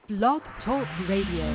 Blog Talk Radio.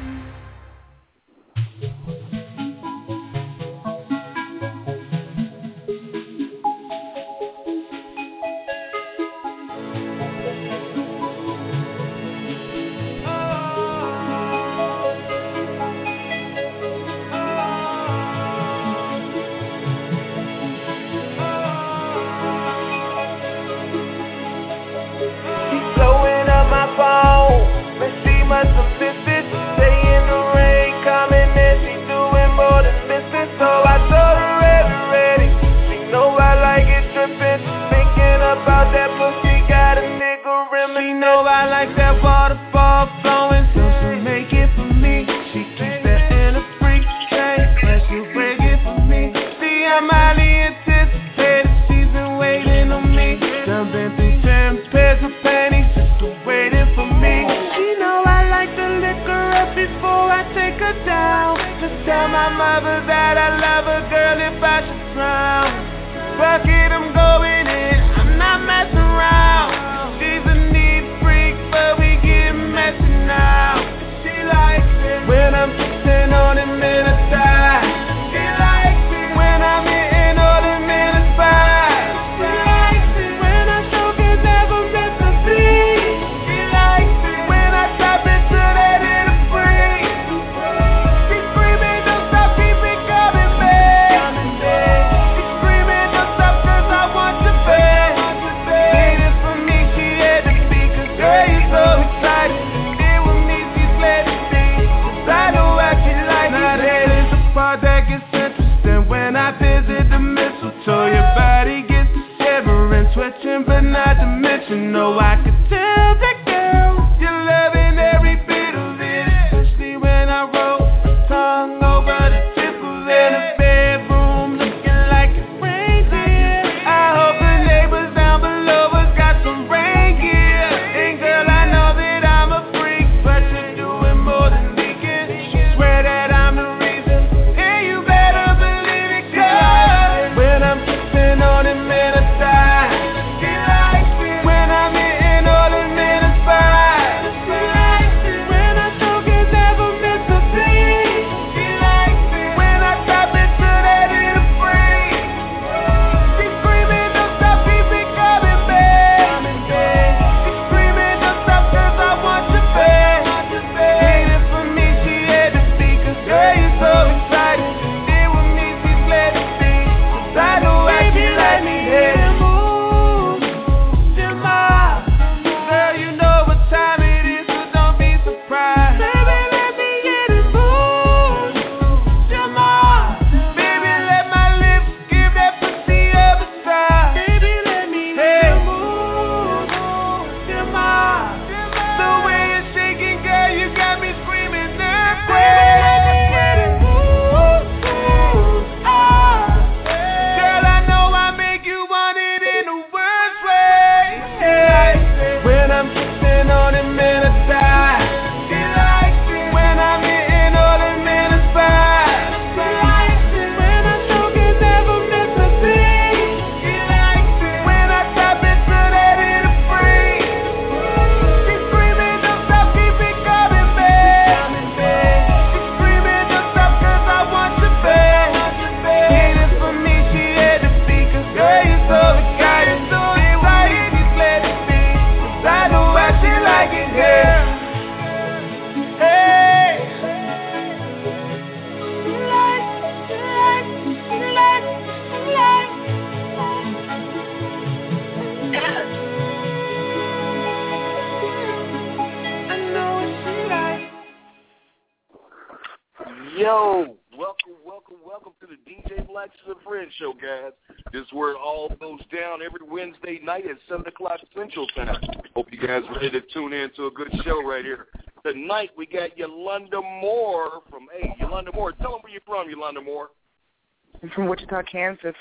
Central Time. Hope you guys ready to tune in to a good show right here. Tonight we got Yolanda Moore from, Yolanda Moore. Tell them where you're from, Yolanda Moore. I'm from Wichita, Kansas.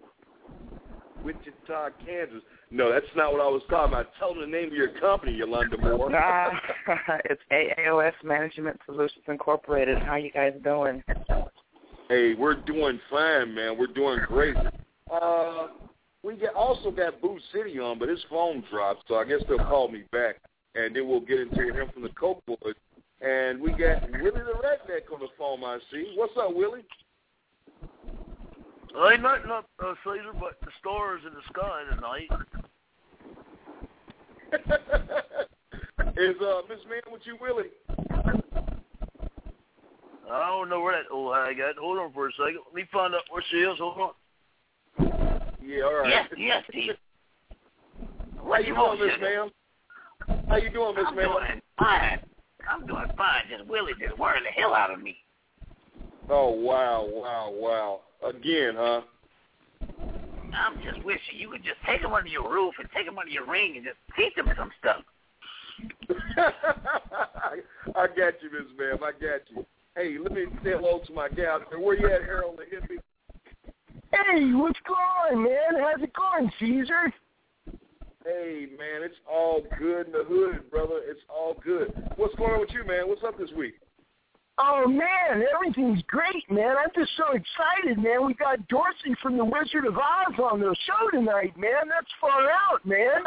Wichita, Kansas. No, that's not what I was talking about. Tell them the name of your company, Yolanda Moore. It's AAOS Management Solutions Incorporated. How you guys doing? Hey, we're doing fine, man. We're doing great. We also got Boo City on, but his phone dropped, so I guess they'll call me back. and then we'll get into him from the Coke Boys. And we got Willie the Redneck on the phone, I see. What's up, Willie? Ain't nothing up, Caesar, but the stars in the sky tonight. Is Miss Man with you, Willie? I don't know where that old hag at. Hold on for a second. Let me find out where she is. Hold on. Yeah, all right. Yes, Steve. How you doing, Miss Ma'am? How you doing, Miss Ma'am? I'm doing fine. Just Willie just worried the hell out of me. Oh, wow. Again, huh? I'm just wishing you could just take him under your roof and take him under your ring and just teach him some stuff. I got you, Miss Ma'am. I got you. Hey, let me say hello to my gal. Where you at, Harold the Hippie? Hey, what's going on, man? How's it going, Caesar? Hey, man, it's all good in the hood, brother. It's all good. What's going on with you, man? What's up this week? Oh, man, everything's great, man. I'm just so excited, man. We got Dorsey from the Wizard of Oz on the show tonight, man. That's far out, man.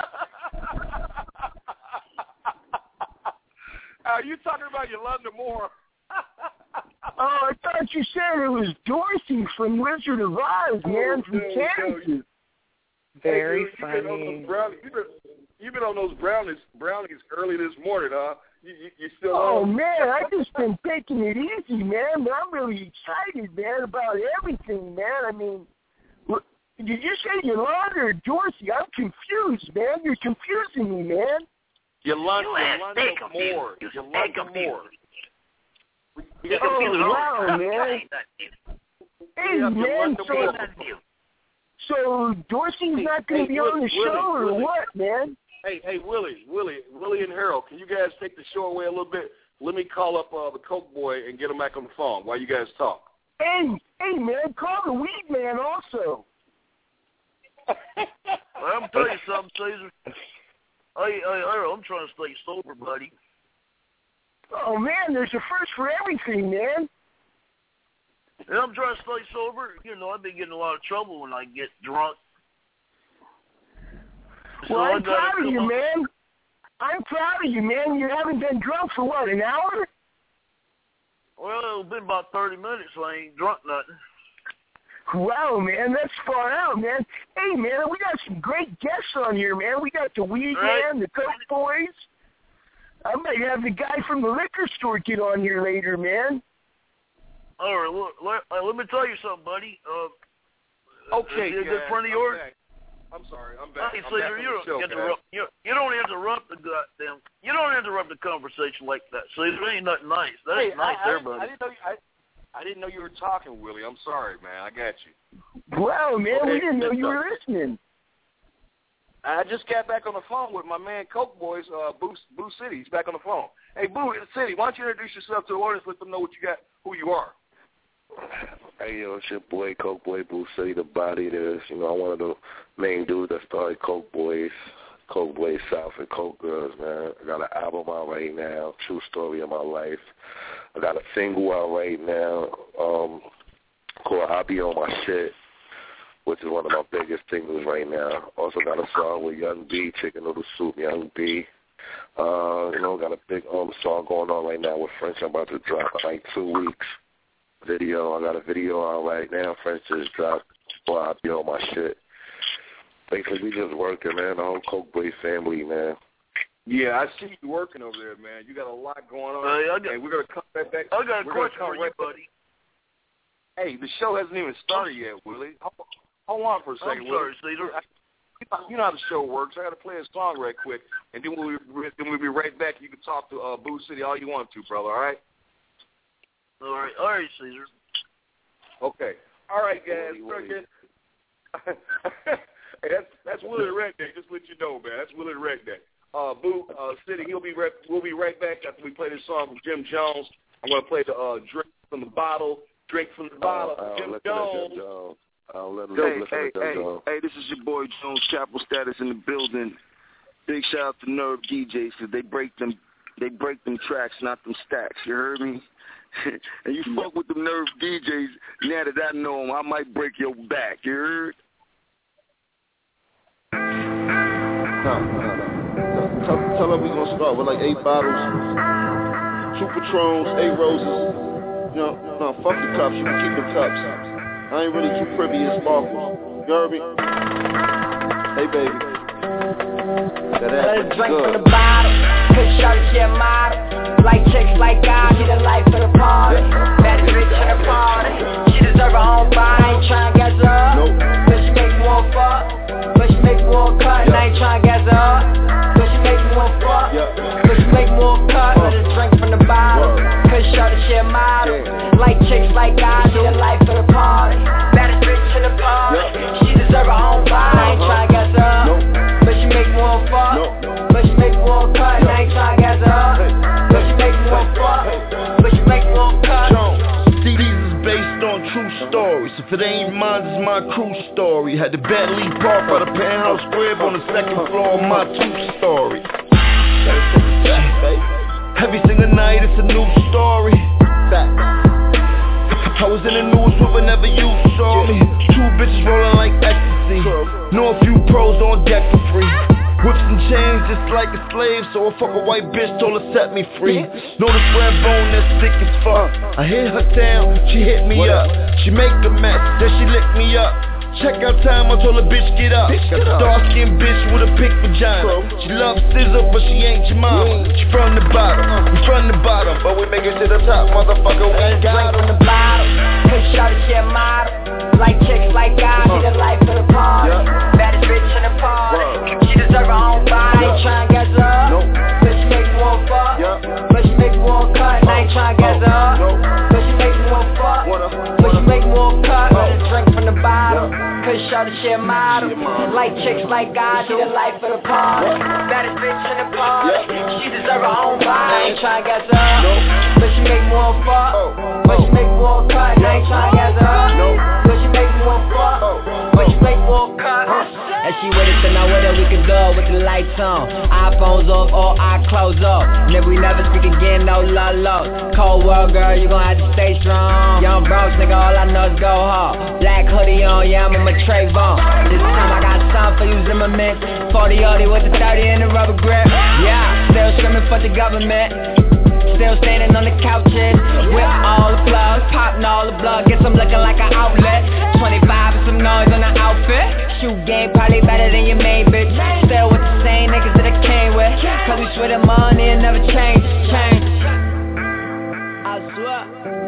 Are you talking about Yolanda Moore? Oh, I thought you said it was Dorsey from Wizard of Oz, man, from Kansas. Very dude, funny. You've been on those brownies early this morning, huh? You still Oh, on? man, I've just been taking it easy, man. But I'm really excited, man, about everything, man. I mean, did you say Yolanda or Dorsey? I'm confused, man. You're confusing me, man. Yolanda Moore. Oh, wow, man. Hey, man, so Dorsey's not going to be on the show or what, man? Hey, Willie and Harold, can you guys take the show away a little bit? Let me call up the Coke Boy and get him back on the phone while you guys talk. Hey, man, call the Weed Man also. I'm going to tell you something, Caesar. Hey, Harold, I'm trying to stay sober, buddy. Oh, man, there's a first for everything, man. Yeah, I'm trying to stay sober. You know, I've been getting a lot of trouble when I get drunk. Well, I'm proud of you, man. I'm proud of you, man. You haven't been drunk for, what, an hour? Well, it's been about 30 minutes, so I ain't drunk nothing. Wow, man, that's far out, man. Hey, man, we got some great guests on here, man. We got the Weed Man, the Coke Boys. I might have the guy from the liquor store get on here later, man. All right, look, let me tell you something, buddy. Okay, is he a good friend of yours? I'm sorry, I'm back. Hey, Caesar, you don't interrupt the goddamn. You don't interrupt the conversation like that, Caesar. That ain't nothing nice. That ain't nice, buddy. I didn't know you were talking, Willie. I'm sorry, man. I got you. Wow, man, we didn't know you were listening. I just got back on the phone with my man Coke Boys, Boo City. He's back on the phone. Hey, Boo City, why don't you introduce yourself to the audience, let them know what you got, who you are. Hey, yo, it's your boy, Coke Boy, Boo City, the body there. You know, I'm one of the main dudes that started Coke Boys South, and Coke Girls, man. I got an album out right now, true story of my life. I got a single out right now called I'll Be On My Shit, which is one of my biggest singles right now. Also got a song with Young B, Chicken Noodle Soup, Young B. Got a big song going on right now with French. I'm about to drop in like 2 weeks. I got a video out right now. French just dropped. Boy, I'll Be On My Shit. Basically, we just working, man. The whole Coke Boy family, man. Yeah, I see you working over there, man. You got a lot going on. Hey, we're going to come back. I got a question for you, buddy. Hey, the show hasn't even started yet, Willie. Hold on for a second, I'm sorry, Willie. Caesar. You know how the show works. I got to play a song right quick, and then we'll be right back. You can talk to Boo City all you want to, brother, all right? All right, Caesar. Okay. All right, guys. Hey, that's Willie the Redneck. Just let you know, man. That's Willie the Redneck. Boo City, we'll be right back after we play this song from Jim Jones. I'm going to play the Drink from the Bottle. Jim Jones. Hey, this is your boy Jones, Chapel Status in the building. Big shout out to Nerve DJs, because they break them tracks, not them stacks. You heard me? And you fuck with them Nerve DJs, now that I know them, I might break your back. You heard? Tell her we gonna start with like 8 bottles, 2 Patrons, 8 roses. You know, no, fuck the cups, you can keep the cups. I ain't really too privy to sparkles. You heard me? Hey, baby. That ass drink good. from the bottle, cause shawty she a model. Like chicks like God, she the life of the party. Baddest bitch in the party. She deserve her own body, ain't tryna gas her up. But she make me want fuck, but she make me want cut. And I ain't tryna gas her up, but she make me want fuck, but she make me want cut. Let her drink from the bottle, cause shawty she a model. Like chicks like God, she the life of the party. Baddest bitch in the party. She deserve her own body, I ain't tryna gas her up. But she make me want fuck, but she make me want cut. And I ain't tryna gas her up, but she make me want fuck, but she make me want cut. See, these is based on true stories. If it ain't mine, it's my crew story. Had the Bentley park by the penthouse crib on the 2nd floor of my 2-story. Every single night it's a new story. I was in the news whenever you saw me. 2 bitches rolling like ecstasy. Know a few pros on deck for free. Whips and chains just like a slave, so I fuck a white bitch, told her set me free. Know this red bone that's thick as fuck. I hit her down, she hit me up. She make a mess, then she lick me up. Check out time, I told her bitch get up. Got a dark-skinned bitch with a pink vagina. She loves scissor, but she ain't your mama. She from the bottom, we from the bottom, but we make it to the top, motherfucker, we ain't got from the bottom, cause shawty she a model. Like chicks like God, she the life of the party. Baddest bitch in the party. She deserve her own body, ain't tryna gas her up. But she make me want fuck, but she make me want cut. And I ain't tryna gas her up, but she make me want fuck, but she make me want cut. Let her drink from the bottle, cause shawty she a model. Like chicks like God, she the life of the party. Baddest bitch in the party. She deserve her own body, ain't tryna gas her up, but she make me want fuck, but she make me want cut. And I ain't tryna gas her up, but she make me want fuck, but she make me want cut. And she with us and I with her, we can go with the lights on. iPhones off, all our clothes off. Nigga, we never speak again, no love. Cold world, girl, you gon' have to stay strong. Young bros, nigga, all I know is go hard. Black hoodie on, yeah, I'm a Trayvon. This time I got some for you, Zimmerman. 40-40 with the 30 and the rubber grip. Yeah, still screaming for the government. Still standing on the couches. Whip all the plugs, popping all the blood. Guess I'm looking like an outlet. 25 and some noise on the outfit. Shoot game probably better than your main bitch. Still with the same niggas that I came with. Cause we swear the money and never change. I swear.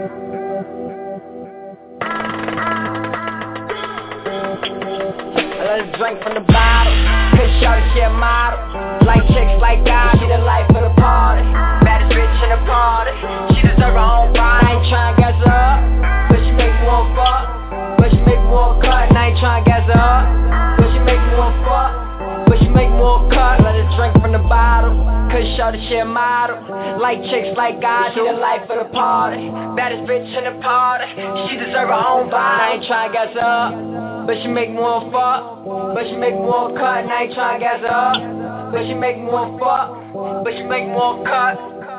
Let's drink from the bottle, cause shawty she a model. Like chicks like God, she the life of the party. Baddest bitch in the party. She deserve her own body, I ain't tryna gas her up, but she make me want fuck, but she make me want cut. And I ain't tryna gas her up, but she make me want fuck, but she make me want cut. Let her drink from the bottle, cause shawty she a model. Like chicks like God, she the life of the party. Baddest bitch in the party. She deserve her own body, I ain't tryna gas her up, but she make me want fuck, but she make me want cut. And I ain't tryna gas her up, but she make me want fuck, but she make me want cut.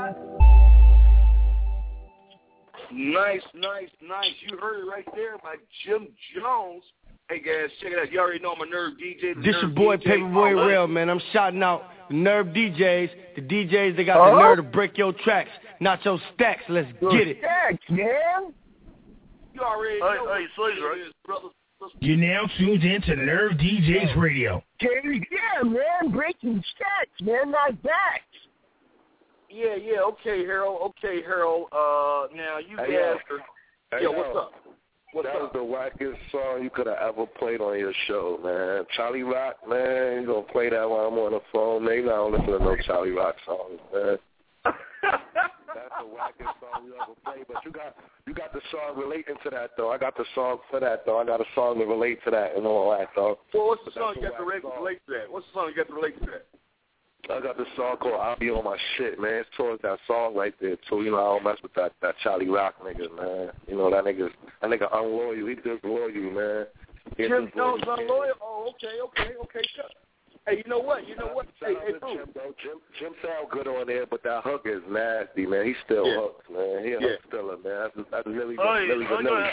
Nice. You heard it right there by Jim Jones. Hey guys, check it out. You already know I'm a Nerve DJ. This your boy Paperboy Real, man. I'm shouting out the Nerve DJs, the DJs that got the nerve to break your tracks, not your stacks. Let's get it. Stacks, man. You already know. Hey, Caesar. You're now tuned in to Nerve DJs Radio. Yeah, man, breaking stacks, man, not backs. Yeah, okay, Harold. Now you guys are... Yo, what's up? That was the wackest song you could have ever played on your show, man. Charlie Rock, man, you gonna play that while I'm on the phone? Maybe I don't listen to no Charlie Rock songs, man. That's the wackest song you ever played, but you got the song relating to that, though. I got the song for that, though. I got a song to relate to that and all that, though. Well, what's the song you got to relate to that? What's the song you got to relate to that? I got this song called I'll Be On My Shit, man. It's towards that song right there, too. You know, I don't mess with that Charlie Rock nigga, man. You know, that nigga unloyal. He disloyal, man. Jim Jones unloyal? Oh, okay. Hey, you know what? Hey, Jim sound good on there, but that hook is nasty, man. He still hooks, man. He a hook stiller, man. That's really good news.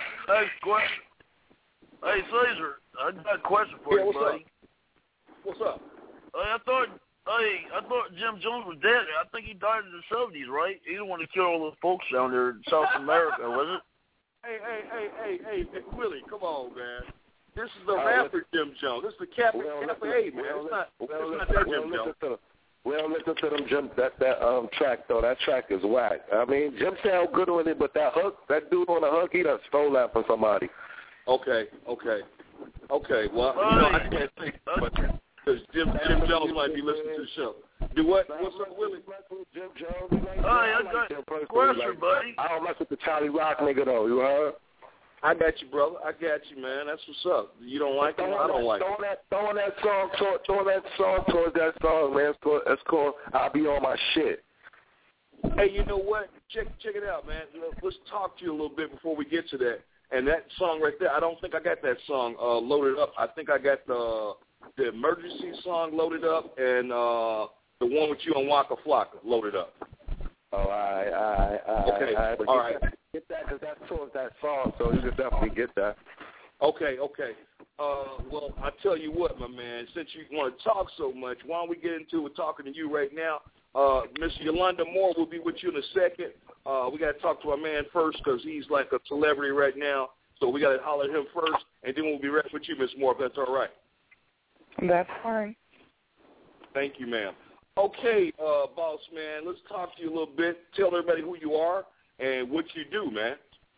Hey, Caesar, I got a question for you, buddy. What's up? I thought Hey, I thought Jim Jones was dead. I think he died in the 70s, right? He the one that killed all those folks down there in South America, was it? Hey, Willie, come on, man. This is the rapper Jim Jones. This is the Catholic A, man. It's not that Jim Jones. We don't listen to them Jim that track though. That track is whack. I mean, Jim sound good on it, but that hook, that dude on the hook, he done stole that from somebody. Okay. Well, I can't think, but because Jim Jones might be listening to the show. Do what? What's up, Willie? Jim Jones. I got question, buddy. I don't mess with the Charlie Rock nigga though. You heard? I got you, brother. I got you, man. That's what's up. You don't like it? I don't like it. Throwing that song towards that song, man. It's called I'll Be On My Shit. Hey, you know what? Check it out, man. Let's talk to you a little bit before we get to that. And that song right there, I don't think I got that song loaded up. I think I got the emergency song loaded up and the one with you on Waka Flocka loaded up. Oh, all right. All right. Get that because that's towards that song, so you can definitely get that. Okay. Well, I tell you what, my man, since you want to talk so much, why don't we get into it talking to you right now? Miss Yolanda Moore will be with you in a second. We got to talk to our man first because he's like a celebrity right now, so we got to holler at him first, and then we'll be right with you, Miss Moore, if that's all right. That's fine. Thank you, ma'am. Okay, boss man, let's talk to you a little bit. Tell everybody who you are and what you do, man.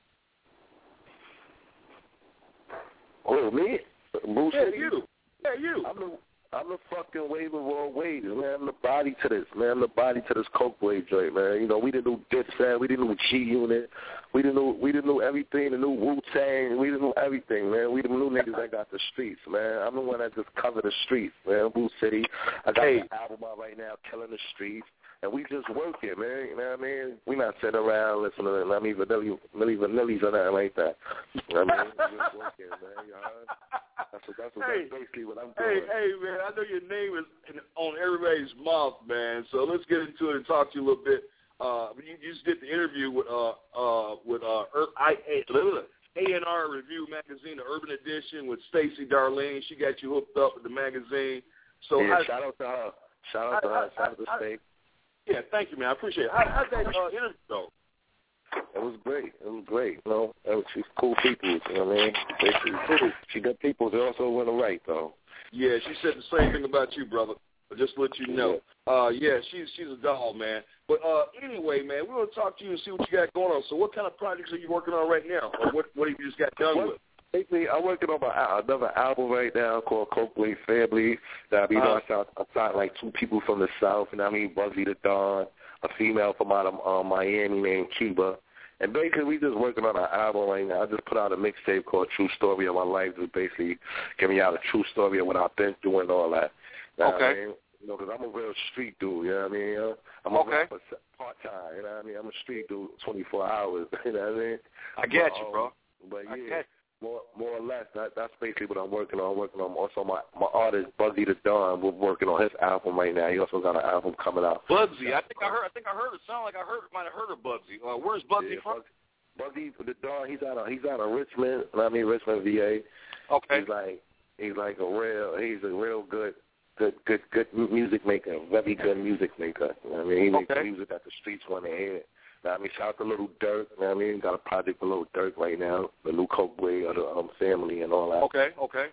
Oh, me? Yeah, you. I'm the fucking wave of all waves, man. I'm the body to this, man. I'm the body to this Coke Wave joint, man. You know, we didn't do Dipset, we didn't do G-Unit, we didn't do everything, the new Wu-Tang, we didn't do everything, man. We the new niggas that got the streets, man. I'm the one that just cover the streets, man. Boo City. I got an album out right now, Killing the Streets. And we just work it, man. You know what I mean? We not sitting around listening to Milli Vanillis or nothing like that. You know what I mean? We just work it, man. You know? That's basically what I'm doing. Hey, man, I know your name is on everybody's mouth, man. So let's get into it and talk to you a little bit. You just did the interview with A&R Review Magazine, the Urban Edition, with Stacey Darlene. She got you hooked up with the magazine. So yeah, shout out to her. Shout out to Stacey. Yeah, thank you, man. I appreciate it. How'd that interview go? It was great. You know, she's cool people. You know what I mean? She good people. They also went right, though. Yeah, she said the same thing about you, brother. Just to let you know. Yeah, she's a doll, man. But anyway, man, we're going to talk to you and see what you got going on. So what kind of projects are you working on right now? Or what have you just got done with? Basically, I'm working on another album right now called Coke Wave Family. That I signed like 2 people from the South, and I mean Buzzy the Dawn, a female from out of Miami named Kiba. And basically, we just working on an album right now. I just put out a mixtape called True Story of My Life, just basically giving y'all a true story of what I've been through and all that. You know what I mean? You know, because I'm a real street dude, you know what I mean? I'm a rapper part-time, you know what I mean? I'm a street dude 24 hours, you know what I mean? I get you, bro. But yeah. More or less, that's basically what I'm working on. I'm working on also my artist Buzzy the Dawn. We're working on his album right now. He also got an album coming out. Buzzy, I think I heard it. Sound like might have heard of Buzzy. Where's Buzzy from? Buzzy the Dawn. He's out of Richmond. Richmond, VA. Okay. He's a real good music maker. Very good music maker. You know what I mean? He makes music that the streets want to hear. I mean, shout out to Little Dirk. You know what I mean? Got a project with Little Dirk right now, the new Coke Wave of the family and all that. Okay.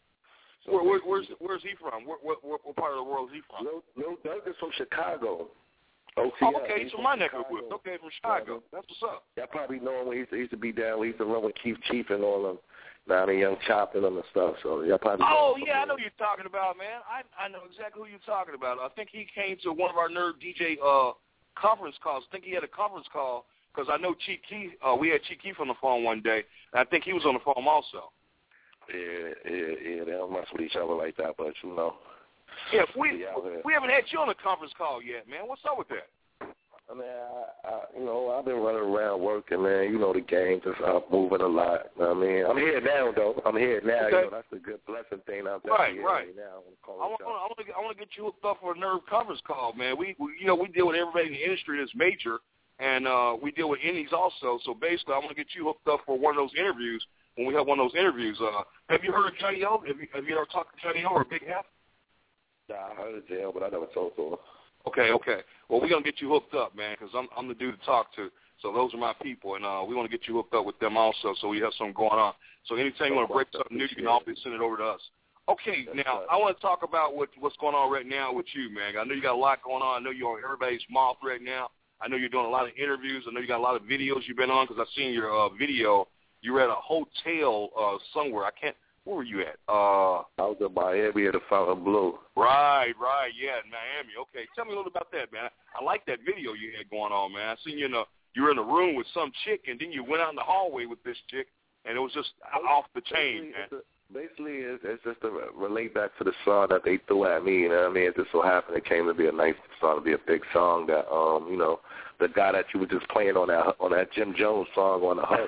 So where's he from? What part of the world is he from? Little Dirk is from Chicago. OTL. Okay, so my neck of the woods. Okay, from Chicago. That's what's up. Y'all probably know him when he used to be down. We used to run with Keith Chief and all them. Now the Young Chop and them and stuff. So y'all probably. Oh yeah, I know who you're talking about, man. I know exactly who you're talking about. I think he came to one of our Nerd DJ conference calls. I think he had a conference call because I know Chief Keef. We had Chief Keef on the phone one day, and I think he was on the phone also. Yeah. They don't mess with each other like that, but you know. Yeah, we haven't had you on a conference call yet, man. What's up with that? I mean, I've been running around working, man. You know, the game just moving a lot. You know what I mean, I'm here now, though. I'm here now. Okay. You know, that's a good blessing thing. I'm right now. I want to get you hooked up for a Nerve conference call, man. We deal with everybody in the industry that's major, and we deal with indies also. So basically, I want to get you hooked up for one of those interviews when we have one of those interviews. Have you heard of Johnny O? Have you ever talked to Johnny O or Big Half? I heard of Jail, but I never talked to her. Okay. Well, we're going to get you hooked up, man, because I'm the dude to talk to. So those are my people, and we want to get you hooked up with them also so we have something going on. So anytime you want to break something new, you can always send it over to us. Okay, now I want to talk about what's going on right now with you, man. I know you got a lot going on. I know you're on everybody's mouth right now. I know you're doing a lot of interviews. I know you got a lot of videos you've been on because I've seen your video. You were at a hotel somewhere. Where were you at? I was in Miami at the Fontainebleau. Right, yeah, in Miami. Okay, tell me a little about that, man. I like that video you had going on, man. I seen you you were in a room with some chick, and then you went out in the hallway with this chick, and it was just off the chain, man. Basically, it's just to relate back to the song that they threw at me. You know what I mean? It just so happened it came to be a nice song, to be a big song that, the guy that you were just playing on that Jim Jones song on the Hush,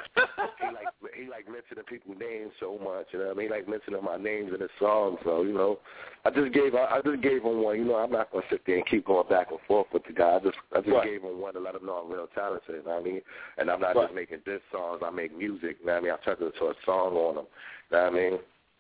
he like mentioning people's names so much. You know what I mean? He like mentioning my names in his song. So I just gave him one. I'm not gonna sit there and keep going back and forth with the guy. I just gave him one to let him know I'm real talented. You know what I mean? And I'm not just making diss songs. I make music. You know what I mean? I turned it into a song on him. You know what I mean?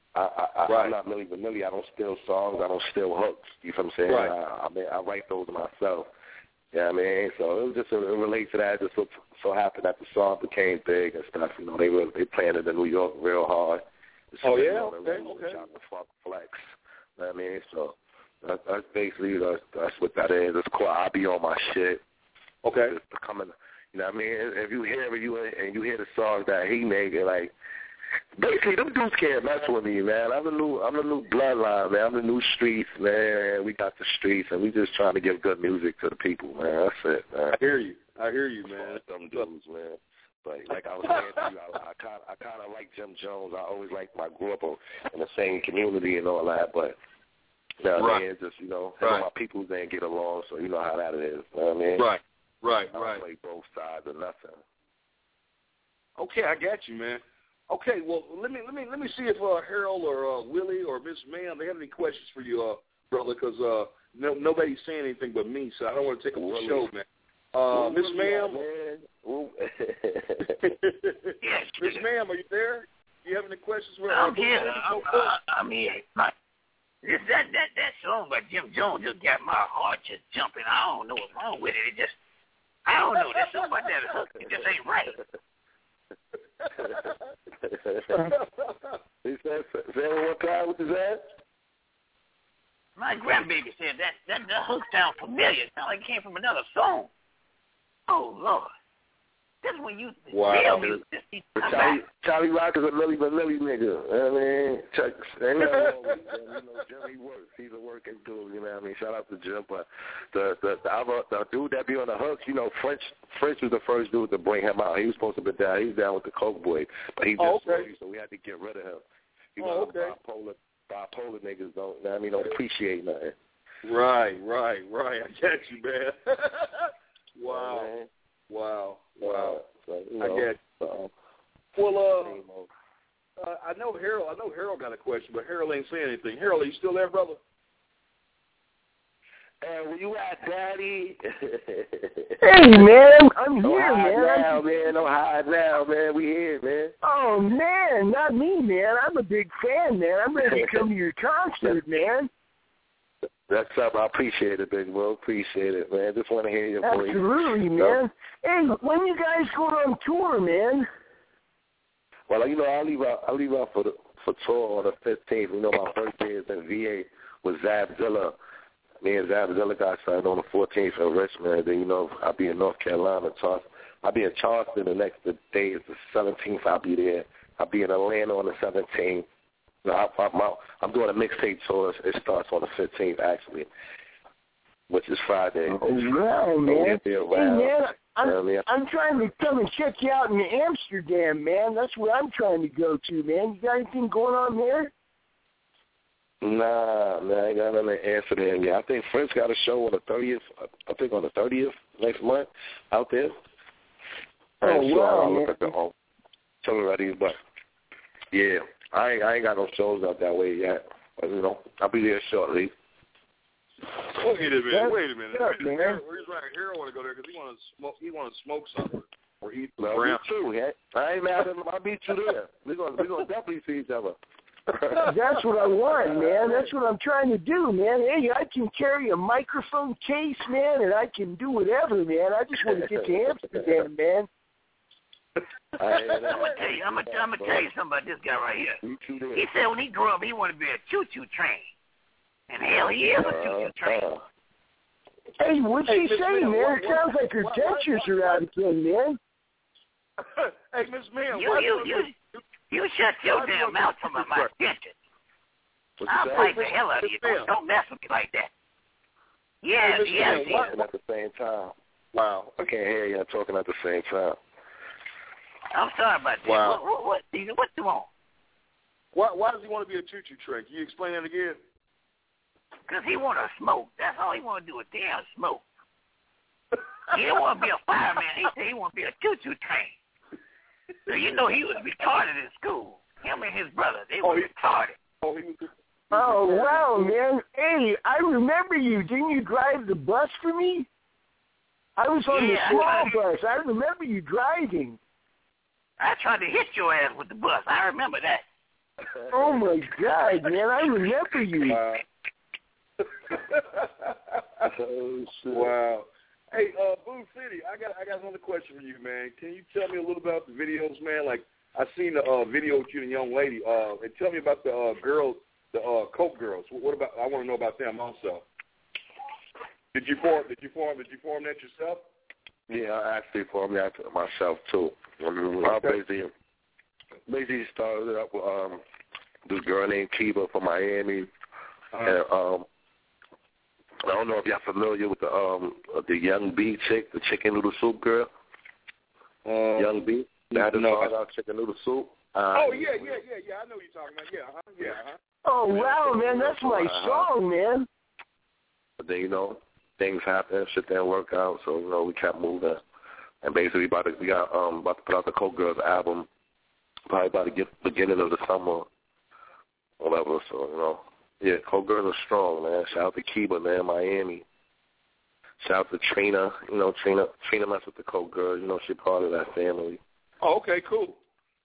I'm not Milli Vanilli. I don't steal songs. I don't steal hooks. You know what I'm saying? Right. I write those myself. You know what I mean? So it was just it relates to that. It just so happened that the song became big and stuff. They playing it in New York real hard. So, okay. Funk Flex. You know what I mean? So that's basically that's what that is. It's called I Be On My Shit. Okay. It's becoming, you know what I mean? If you hear and you hear the songs that he made, like. Basically, them dudes can't mess with me, man. I'm the new bloodline, man. I'm the new streets, man. We got the streets, and we just trying to give good music to the people, man. That's it, man. I hear you, man. Them dudes, man. Like I was saying to you, I kind of like Jim Jones. I always liked I grew up in the same community and all that, but you know what I mean? It's just, my people didn't get along, so you know how that is. You know what I mean? Right. I don't play both sides or nothing. Okay, I got you, man. Okay, well, let me see if Harold or Willie or Miss Ma'am, they have any questions for you, brother, because nobody's saying anything but me, so I don't want to take up the show, man. Miss Ma'am? Miss Ma'am, are you there? Do you have any questions for I'm here. I'm here. That song by Jim Jones just got my heart just jumping. I don't know what's wrong with it. I don't know. There's something about that hook. It just ain't right. He said, what kind was that? My grandbaby said that hook sounds familiar. It sounds like it came from another song. Oh, Lord. This is when you real music. Charlie Rock is a Milli Vanilli nigga. I mean, Jimmy works. He's a working dude. You know what I mean? Shout out to Jim. But the dude that be on the hooks, French was the first dude to bring him out. He was supposed to be down. He was down with the Coke Boy, but he just so we had to get rid of him. Bipolar niggas don't appreciate nothing. Right. I get you, man. Wow. So, I get you. Well, I know Harold got a question, but Harold ain't saying anything. Harold, are you still there, brother? Hey, where you at, Daddy? Hey, man, I'm here, man. Don't hide now, man. We here, man. Oh, man, not me, man. I'm a big fan, man. I'm ready to come to your concert, man. That's up. I appreciate it, big bro. Appreciate it, man. Just want to hear your voice. Absolutely, man. Hey, when you guys going on tour, man? Well, I'll leave out for tour on the 15th. My birthday is in VA with Zabzilla. Me and Zabzilla got signed on the 14th in Richmond. Then, I'll be in North Carolina. I'll be in Charleston the next day. Is the 17th. I'll be there. I'll be in Atlanta on the 17th. I'm doing a mixtape tour. It starts on the 15th, actually, which is Friday. Oh, wow, man. Hey, man, I'm trying to come and check you out in Amsterdam, man. That's where I'm trying to go to, man. You got anything going on there? Nah, man, I ain't got nothing in Amsterdam yet. I think French got a show on the 30th. I think on the 30th next month out there. Oh, wow, I'll look at the tell me about these, but yeah. I ain't got no shows out that way yet. But, I'll be there shortly. Wait a minute. Harold want to go there because he want to smoke something or eat some ground. Me too. I ain't mad at him. I'll meet you there. We're gonna definitely see each other. That's what I want, man. That's what I'm trying to do, man. Hey, I can carry a microphone case, man, and I can do whatever, man. I just want to get to Amsterdam, man. I'm gonna tell you something about this guy right here. He said when he grew up, he wanted to be a choo-choo train, and hell, he is a choo-choo train. Hey, what's he saying, man? It sounds like her dentures are out again, man. Hey, Miss Ma'am, you shut your damn mouth from my dentures. I'll fight the hell out of you. Don't mess with me like that. Yes. Talking at the same time. Wow, I can't hear you talking at the same time. I'm sorry about that. Wow. What do you want? Why does he want to be a choo-choo train? Can you explain that again? Because he want to smoke. That's all he want to do is damn smoke. He don't want to be a fireman. He said he want to be a choo-choo train. So you know he was retarded in school. Him and his brother, they were retarded. Oh, wow, man. Hey, I remember you. Didn't you drive the bus for me? I was on the small bus. I remember you driving. I tried to hit your ass with the bus. I remember that. Oh, my God, man. I remember you. Oh, shit. Wow. Hey, Boo City, I got another question for you, man. Can you tell me a little about the videos, man? Like, I seen the video with you and the young lady. And tell me about the girls, the Coke girls. What about? I want to know about them also. Did you form that yourself? Yeah, I actually formed that myself too. I basically started up with this girl named Kiva from Miami, and I don't know if y'all familiar with the Young B chick, the chicken noodle soup girl. Young B. That is our chicken noodle soup. Yeah. I know what you're talking about. Yeah. Oh, wow, man. That's my song, man. But then, things happen, shit didn't work out, so, we kept moving. And basically, we about to put out the Coke Girls album probably by the beginning of the summer, whatever. So, yeah, Coke Girls are strong, man. Shout out to Kiba, man, Miami. Shout out to Trina. Trina messed with the Coke Girls. She's part of that family. Oh, okay, cool.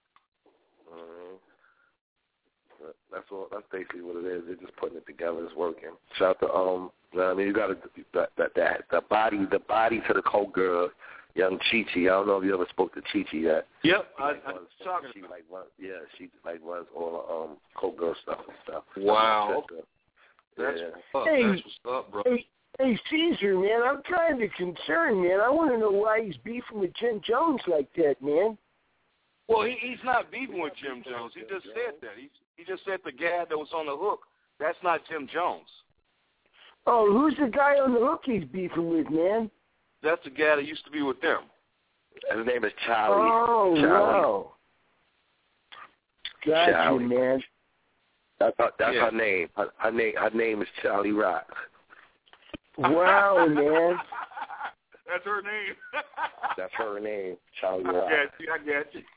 That's basically what it is. They're just putting it together. It's working. Shout out to you got the body to the Coke Girl, young Chi-Chi. I don't know if you ever spoke to Chi-Chi yet. Yep, she runs all Coke Girl stuff and stuff. Wow. That's what's up, bro. Hey, Caesar, man, I'm kind of concerned, man. I want to know why he's beefing with Jim Jones like that, man. Well, he's not beefing with Jim Jones. He just said that. He just said the guy that was on the hook. That's not Jim Jones. Oh, who's the guy on the hook he's beefing with, man? That's the guy that used to be with them. His name is Charlie. Oh, wow. Gotcha, man. That's her name. Her name is Charlie Rock. Wow, man. That's her name. That's her name, Charlie Rock. I got you.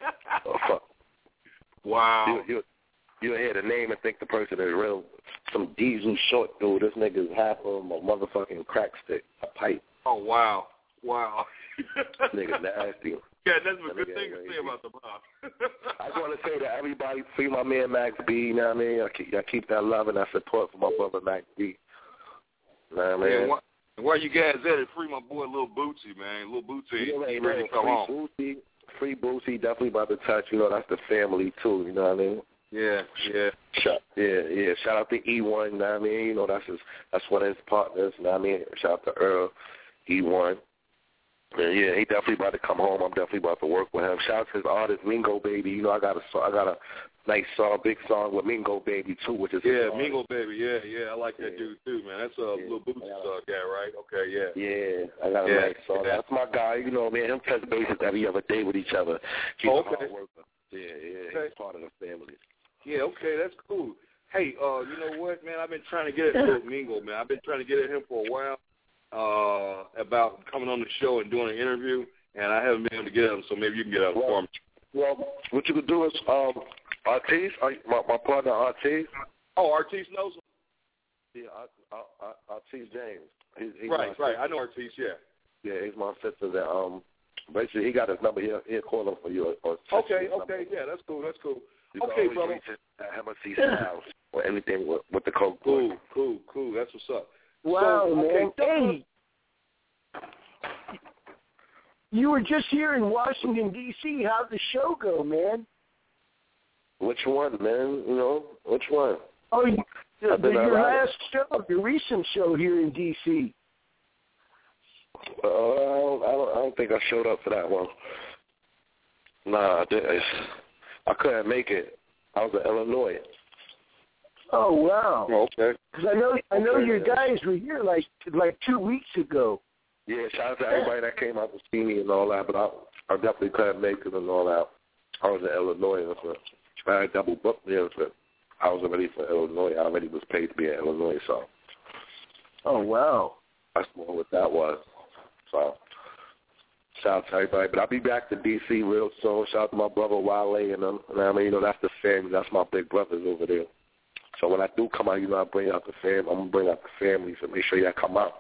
Wow. You'll hear the name and think the person is real, some diesel short dude. This nigga's half of him a motherfucking crack stick, a pipe. Oh, wow. This nigga's nasty. Yeah, that's a good thing to say about the Bob. I just want to say that everybody free my man Max B, you know what I mean? I keep that love and that support for my brother Max B. You know what I mean? Where you guys at? Free my boy Lil Bootsy, man. Lil Bootsy, he ready to come home. Free Bootsy, definitely about to touch. That's the family too. You know what I mean? Yeah. Shout out to E1. You know what I mean? That's one of his partners. You know what I mean? Shout out to Earl, E1. And yeah, he definitely about to come home. I'm definitely about to work with him. Shout out to his artist Mingo Baby. I got a nice song, big song with Mingo Baby too, which is Mingo Baby. Yeah, I like that dude too, man. That's Lil Bootsy's guy, right? Okay, yeah. Yeah, I got a nice song. Yeah. That's my guy. Man, him touch bases every other day with each other. He's a hard worker. Yeah, he's part of the family. Yeah, okay, that's cool. Hey, you know what, man? I've been trying to get at Mingo, man. I've been trying to get at him for a while about coming on the show and doing an interview, and I haven't been able to get at him, so maybe you can get at him for me. Well, what you could do is Artis, my partner Artis. Oh, Artis knows him? Yeah, Artis James. He's right. I know Artis, yeah. Yeah, he's my sister that, basically he got his number. He'll call him for you. Okay, yeah, that's cool. You okay, can brother. always reach MC Styles or anything with the Coke. Cool. That's what's up. Wow, so, man. Okay, hey, you were just here in Washington, D.C. How'd the show go, man? Which one, man? You know, which one? Oh, your last show, your recent show here in D.C. I don't think I showed up for that one. Nah, I didn't. I couldn't make it. I was in Illinois. Oh wow! Okay. Because I know your guys were here like 2 weeks ago. Yeah, shout out to everybody that came out to see me and all that, but I definitely couldn't make it and all that. I was in Illinois. I had double booked there, but I was already for Illinois. I already was paid to be in Illinois, so. Oh wow! That's more what that was. So. Shout out to everybody. But I'll be back to D.C. real soon. Shout out to my brother Wale and them. And I mean, you know, that's the family. That's my big brothers over there. So when I do come out, you know, I bring out the fam. I'm going to bring out the family, so make sure y'all come out.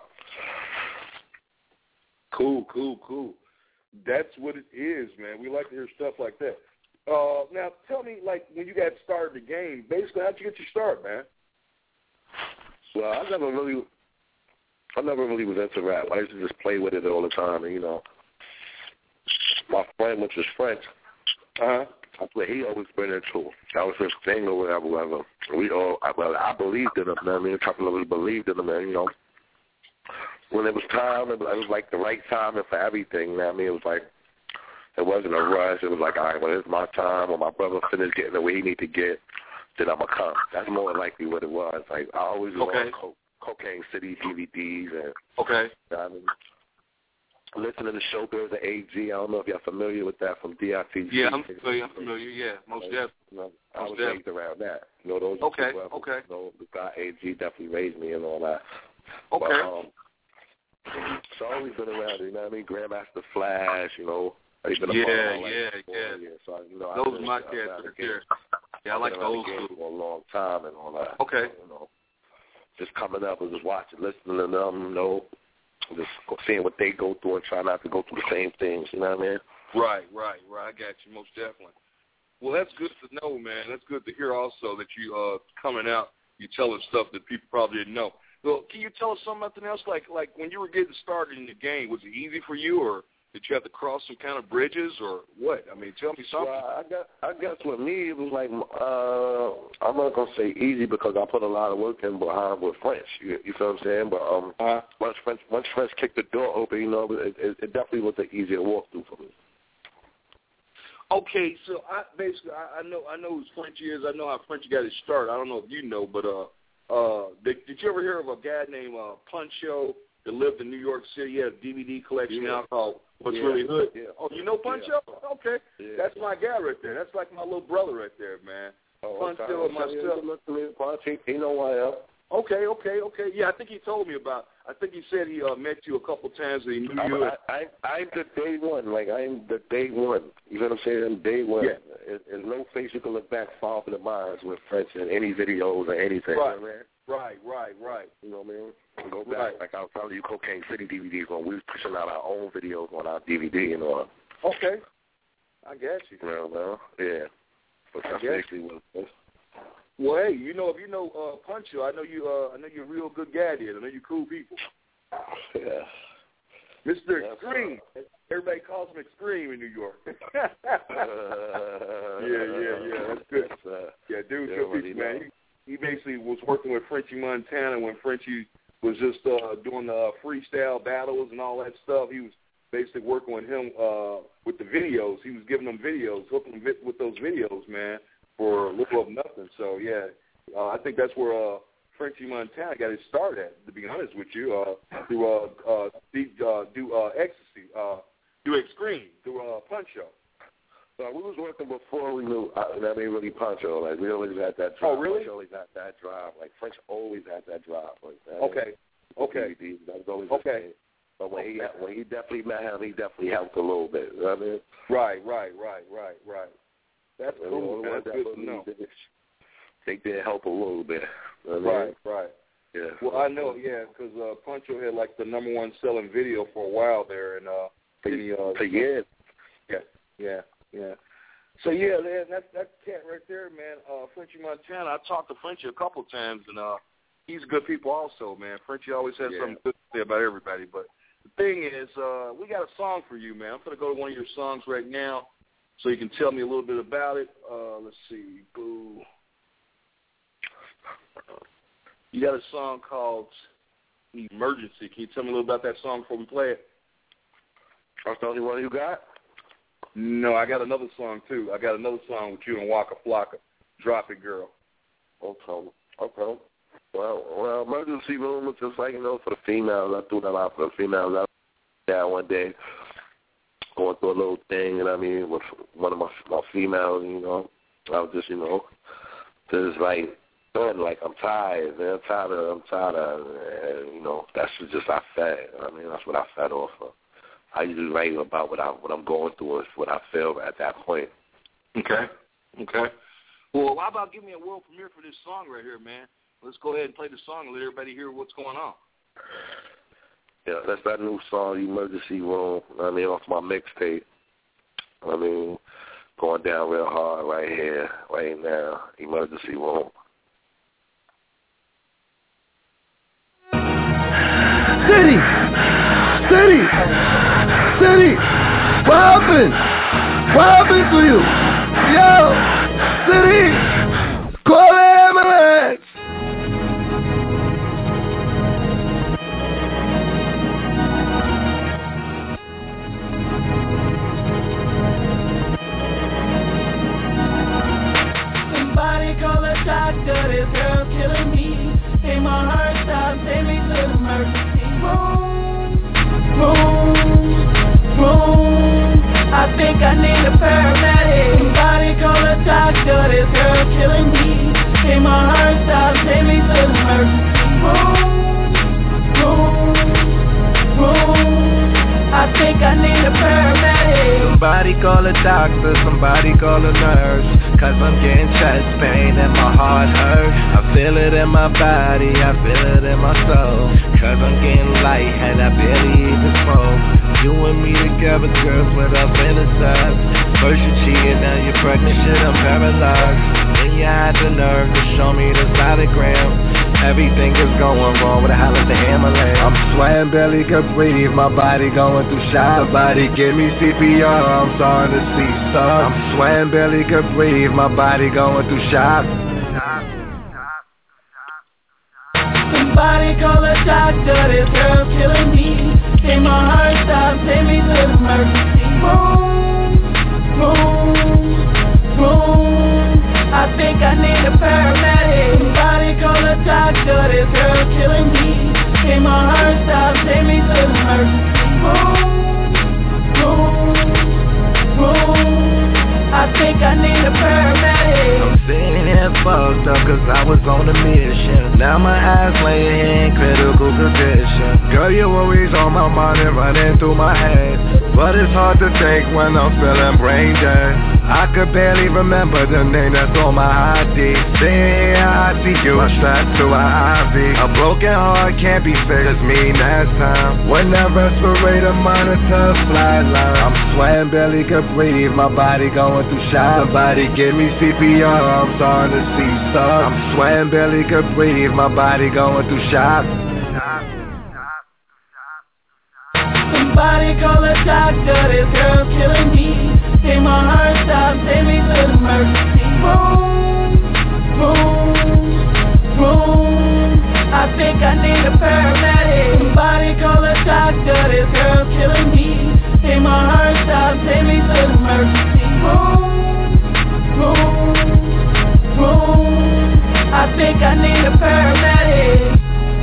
Cool. That's what it is, man. We like to hear stuff like that. Now, tell me, like, when you got started the game, basically, how'd you get your start, man? Well, I never really was into rap. I used to just play with it all the time, and, you know. My friend, which is French, he always been into it. That was his thing or whatever. I believed in him, man. I mean, a couple of us believed in him, man, you know. When it was time, it was like the right time and for everything, man. I mean, it was like, it wasn't a rush. It was like, all right, well, it's my time. When my brother finished getting the way he need to get, then I'm going to come. That's more likely what it was. Like, I always loved Cocaine City DVDs. And, okay. You know what I mean? Listen to the Showgirls at AG. I don't know if y'all familiar with that from DITG. Yeah, I'm familiar. Yeah, most definitely. You know, I was raised around that. You know, those okay. You know, the guy AG definitely raised me and all that. Okay. But, it's always been around, you know what I mean? Grandmaster Flash, you know. Yeah. So, you know, those are my cats right there. Yeah, I like the old school. For a long time and all that. Okay. So, you know, just coming up and just watching, listening to them, you know, just seeing what they go through and trying not to go through the same things, you know what I mean? Right. I got you, most definitely. Well, that's good to know, man. That's good to hear also that you coming out, you telling stuff that people probably didn't know. Well, can you tell us something else? Like when you were getting started in the game, was it easy for you, or did you have to cross some kind of bridges, or what? I mean, tell me something. Well, I guess with me, it was like, I'm not going to say easy because I put a lot of work in behind with French. You feel what I'm saying? But once French kicked the door open, you know, it definitely was an easier walkthrough for me. Okay, so I know who French is. I know how French got his start. I don't know if you know, but did you ever hear of a guy named Puncho that lived in New York City? He had a DVD collection out called What's Really Hood. Yeah. Oh, you know Puncho? Yeah. Okay. Yeah. That's my guy right there. That's like my little brother right there, man. Puncho and myself. He know who I am. Okay. Yeah, I think he told me about. I think he said he met you a couple times and he knew you. I'm the day one. Like, I'm the day one. You know what I'm saying? I'm day one. Yeah. There's no face you can look back far from the minds with French in any videos or anything. Right. You know what I mean? Right. You know what I mean? Go back. Like I was telling you, Cocaine City DVDs when we was pushing out our own videos on our DVD and all. Okay. I got you. Well, yeah. But that's basically what it is. Well, hey, you know, if you know Puncho, I know you're a real good guy there. I know you're cool people. Yeah. Mr. Extreme. Everybody calls him Extreme in New York. Yeah. That's good. Yeah, dude, good people, man. He basically was working with Frenchie Montana when Frenchie was just doing the freestyle battles and all that stuff. He was basically working with him with the videos. He was giving them videos, hooking them with those videos, man, for a little of nothing. So, yeah, I think that's where Frenchie Montana got his start at, to be honest with you, through Ecstasy, do Extreme, through Puncho. We was working before we knew, really Puncho. Like, we always had that drive. Oh, really? French always had that drive. Like, French always had that drive. Like, Okay. That was always the thing. But when he definitely met him, he definitely helped a little bit. You know what I mean? Right. That's cool. That's good to know. They did help a little bit. You know Right. Yeah. Well, I know, because Puncho had, like, the number one selling video for a while there. And for years. Yeah. So yeah, man, that's cat right there, man. Frenchie Montana. I talked to Frenchie a couple times, and he's good people also, man. Frenchie always has something good to say about everybody. But the thing is, we got a song for you, man. I'm gonna go to one of your songs right now, so you can tell me a little bit about it. Let's see, boo. You got a song called Emergency. Can you tell me a little about that song before we play it? That's the only one you got? No, I got another song, too. I got another song with you and Waka Flocka. Drop It, Girl. Okay. Well, Emergency Room was just like, for the females. I threw that out for the females. I was down one day going through a little thing, with one of my females, I was just, just like, I'm tired, man. I'm tired of and, that's just I fed. That's what I fed off of. I usually write about what I'm going through and what I feel at that point. Okay. Well, how about give me a world premiere for this song right here, man? Let's go ahead and play the song and let everybody hear what's going on. Yeah, that's that new song, Emergency Room, off my mixtape. Going down real hard right here, right now, Emergency Room. City, what happened? What happened to you? Yo, City, call an ambulance. Somebody call a doctor, this girl killing me. Take my heart, stop, take me to the emergency room. I think I need a paramedic. Somebody call a doctor, this girl killing me. Take my heart, stop, take me to the emergency room. I think I need a paramedic. Somebody call a doctor, somebody call a nurse. Cause I'm getting chest pain and my heart hurts. I feel it in my body, I feel it in my soul. Cause I'm getting light and I barely even smoke. You and me together, girl, split up in the side. First you cheated, now you're pregnant, shit, I'm paralyzed. When you had the nerve to show me the sonogram. Everything is going wrong, what the hell is the hammer land? I'm sweating, barely can breathe, my body going through shock. Somebody give me CPR, I'm starting to see stuff. I'm sweating, barely can breathe, my body going through shock. Somebody call a doctor, this girl killing me. Take my heart, stop, take me to the emergency room. I think I need a paramedic. Somebody call a doctor, this girl killing me. Take my heart, stop, take me to the emergency room. I think I need a paramedic. I'm sitting here fucked up cause I was on a mission. Now my eyes laying here in critical condition. Girl, you're always on my mind and running through my head. But it's hard to think when I'm feeling brain dead. I could barely remember the name that's on my ID. Sitting here, I see you, I'm strapped to an IV. A broken heart can't be fixed, it's me next time. When that respirator monitor flatline, I'm sweating, barely can breathe, my body going through shock. Somebody give me CPR, I'm starting to see stuff. I'm sweating, barely can breathe, my body going through shock. Somebody call a doctor, this girl killing me. Take my heart, stop, take me to the emergency room. I think I need a paramedic. Somebody call a doctor, this girl killing me. Take my heart, stop, take me to the emergency room. I think I need a paramedic.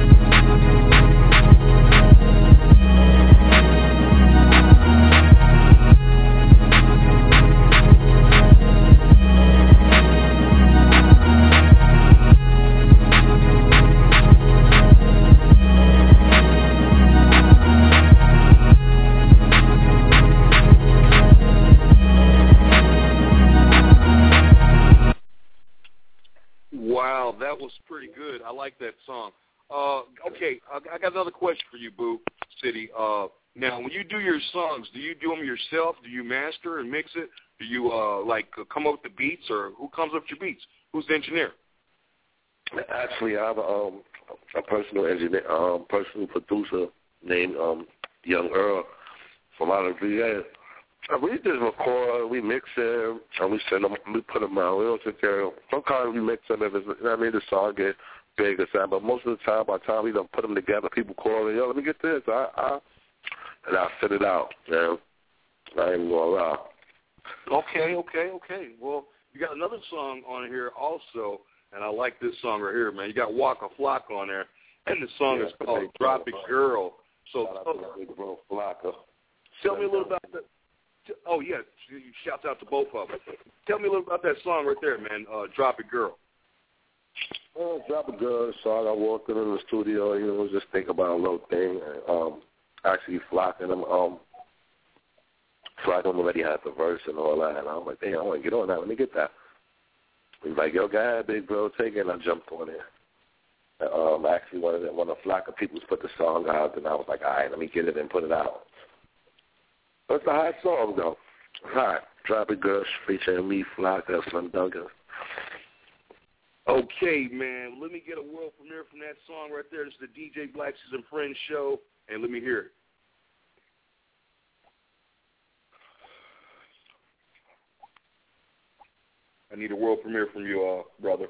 Wow, that was pretty good. I like that song. Okay, I got another question for you, Boo City. Now, when you do your songs, do you do them yourself? Do you master and mix it, Do you come up with the beats, or who comes up with your beats? Who's the engineer? Actually, I have a personal engineer, personal producer named Young Earl from out of VA. We just record, we mix it, and we send them, we put them out. We don't sit there. Sometimes we mix them if it's, the song get big or something. But most of the time, by the time we don't put them together, people call and, yo, let me get this. And I'll send it out. I ain't even gonna lie. Okay. Well, you got another song on here also, and I like this song right here, man. You got Waka Flocka on there, and the song is called Drop It Girl. So, tell me a little about that. Oh, yeah, shouts out to both of them. Tell me a little about that song right there, man, Drop It Girl. Drop It Girl song. I walked in the studio, just think about a little thing. Actually, Flocka already had the verse and all that, and I'm like, damn, I want to get on that. Let me get that. He's like, yo, go ahead, big bro, take it, and I jumped on it. Actually, one of the Flocka people put the song out, and I was like, all right, let me get it and put it out. It's a hot song, though. Hot. Drop It Girl featuring me, Flocka, Slim Duncan. Okay, man. Let me get a world premiere from that song right there. This is the DJ Black Season Friends show, and let me hear it. I need a world premiere from you, brother.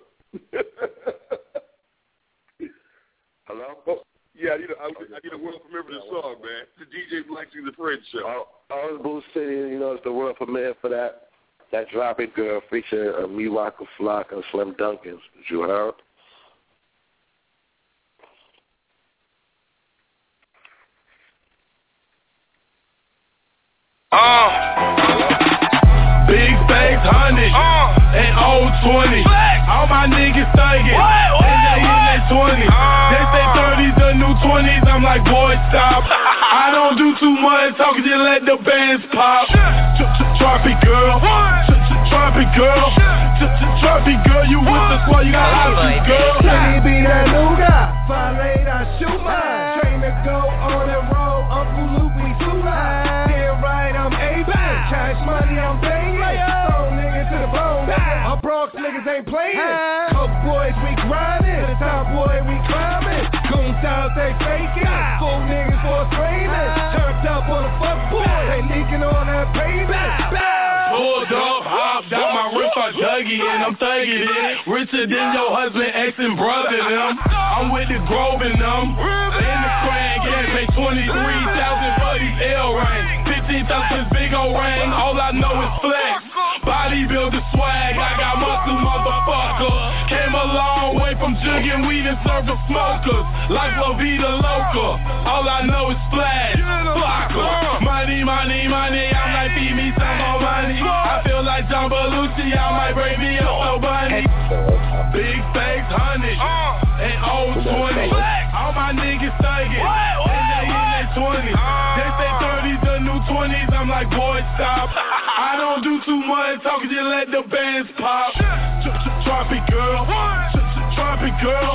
Hello? Oh, yeah, I need a world premiere for this song, man. The DJ Black Season Friends show. I was Boo City, it's the world premiere for that Drop It Girl featuring me, Waka Flocka, and Slim Duncan. Did you hear? Big Facts, 100, and old 20. All my niggas thuggin', and they in their 20s. They say 30's the new 20s, I'm like, boy, stop. I don't do too much talking, just let the bands pop. Drop it, girl. Drop it, girl. Drop it, girl. You with the squad, you got options, girl. Can be that new guy? Violate, I shoot mine. Train to go on and roll. Uncle Luke, we too high. Damn right, I'm A-Bang. Cash money, I'm paying. Throw niggas to the bone. Our Bronx niggas ain't playing. Coke boys, we grinding. The top boy, we climbing. Goons out, they faking. Full niggas for screaming. Turned up on the fuck boy. They leaking on that pavement. Pulled up, hopped out my rip, I dug it in, I'm thugging it. Richer than your husband, ex and brother them. I'm with the Grove and them. In the Crane, yeah, pay 23,000 for these L rings. 15,000 for this big old ring, all I know is flex. Bodybuilder swag, I got muscle, motherfucker. Came a long way from jugging weed and serving smokers. Like La Vida Loca, all I know is splash. Flocka, money, money, money, I'm like, feed me some more money. I feel like John Belushi, I might break me up so bunny. Big Facts, 100, and old 20. All my niggas thuggin', and they in their 20s. They say 30's the new 20s, I'm like, boy, stop. I don't do too much talking, just let the bands pop. Drop it, girl. Drop it, girl.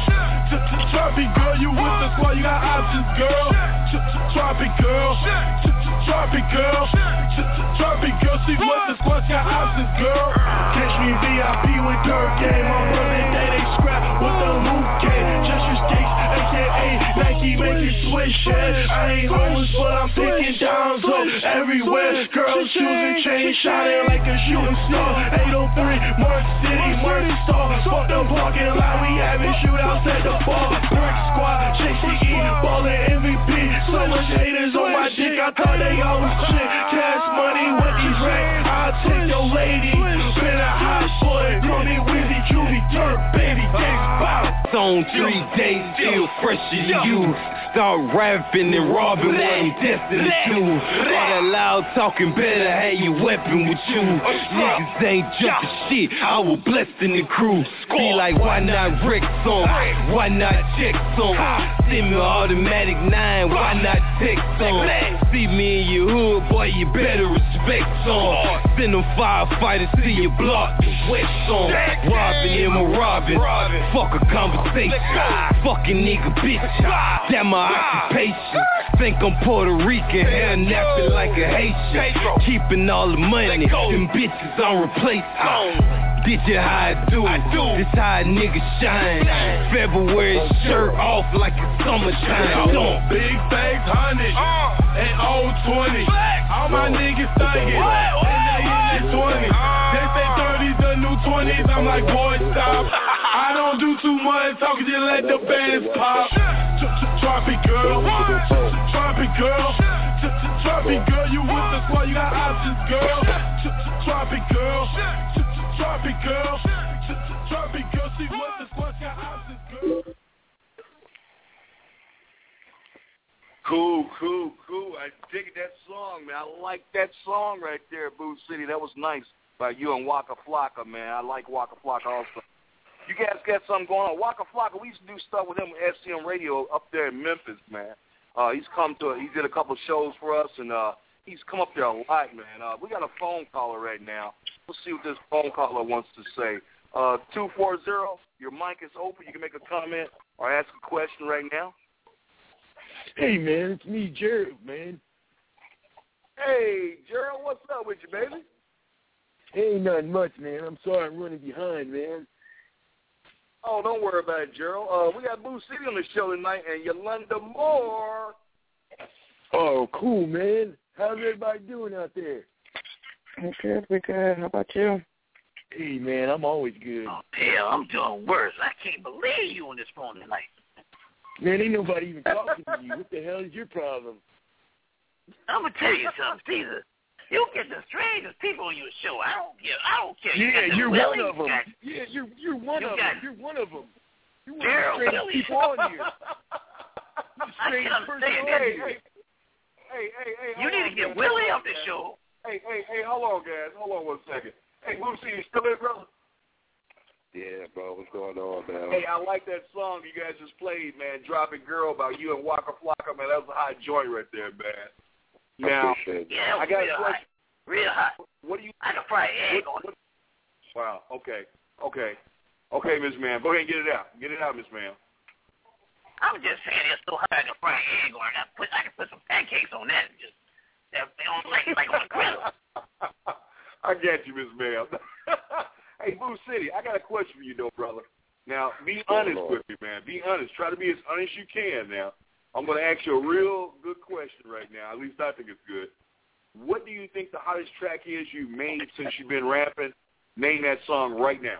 Drop it, girl. You with the squad, you got options, girl. Drop it, girl. Drop it, girl. Drop it, girl. See what the squad got options, girl. Catch me VIP with Dirt Game. My brother, they scrap with the Luke game. Just your stakes, aka Nike, make it switch, yeah. I ain't homeless, but I'm picking downs up everywhere. Girls choosing chain, shining like a shooting star. 803, Mark City, Mark Star. Fuck the parking lot, we having shootouts at the bar. Brick Squad, JCE, ballin' MVP. So much haters on my dick, I thought they all was shit. Cash money with these racks, I'll take your lady. Been a hot boy, call me Wizzy, Juvie, Dirt, baby, thanks, bow. On 3 days, still fresh as you. Start rapping and robbing what I'm destined to do. All that loud talking better have your weapon with you. Niggas ain't jumping shit, I was blessed in the crew. Be like, why not Rick song? Why not check song? Send me automatic 9, why not text song? See me in your hood, boy, you better respect song. Send them firefighters to your block. Wet song, robbing him a robbing. Fuck a conversation. Fucking nigga bitch. That my occupation. Think I'm Puerto Rican, hair napping like a Haitian. Keeping all the money, them bitches I'm replacing. Did you how I do? This how a nigga shine. February shirt off like it's summertime. Big bags, 100 and old 20. All my niggas thuggin', and they in their 20s. They say 30's the new 20s. I'm like, boy, stop. I don't do too much talking, just let the bands pop. Tropic girl, tropic girl, tropic girl. You with the squad, you got options, girl. Tropic girl. Tropic girl, tropic girl, she wants the squad, got options, girl. Cool. I dig that song, man. I like that song right there, Boo City. That was nice by you and Waka Flocka, man. I like Waka Flocka also. You guys got something going on. Waka Flocka, we used to do stuff with him at FCM Radio up there in Memphis, man. He did a couple shows for us, and he's come up there a lot, man. We got a phone caller right now. We'll see what this phone caller wants to say. 240, your mic is open. You can make a comment or ask a question right now. Hey, man, it's me, Gerald, man. Hey, Gerald, what's up with you, baby? Ain't nothing much, man. I'm sorry I'm running behind, man. Oh, don't worry about it, Gerald. We got Boo City on the show tonight and Yolanda Moore. Oh, cool, man. How's everybody doing out there? We good. How about you? Hey, man, I'm always good. Oh, hell, I'm doing worse. I can't believe you on this phone tonight. Man, ain't nobody even talking to you. What the hell is your problem? I'm going to tell you something, Caesar. You get the strangest people on your show. I don't care. Yeah, you're one of them. Yeah, you're one of them. You're one of them. You're one of the strangest people on here. You're the strangest person on here. Hey, you need to get Willie off the show. Hey, hold on, guys. Hold on 1 second. Hey, Lucy, you still there, brother? Yeah, bro. What's going on, man? Hey, I like that song you guys just played, man. Dropping Girl about you and Waka Flocka, man. That was a hot joint right there, man. Now, I got a question. Real hot. What do you? I can fry egg on it. Wow. Okay, Miss Ma'am. Go ahead and get it out. Get it out, Miss Ma'am. I'm just saying it's so hot I can fry egg on it. I can put some pancakes on that and just like on the grill. I got you, Miss Ma'am. Hey, Boo City, I got a question for you, though, brother. Now, be honest with me, man. Be honest. Try to be as honest as you can now. I'm going to ask you a real good question right now. At least I think it's good. What do you think the hottest track is you've made since you've been rapping? Name that song right now.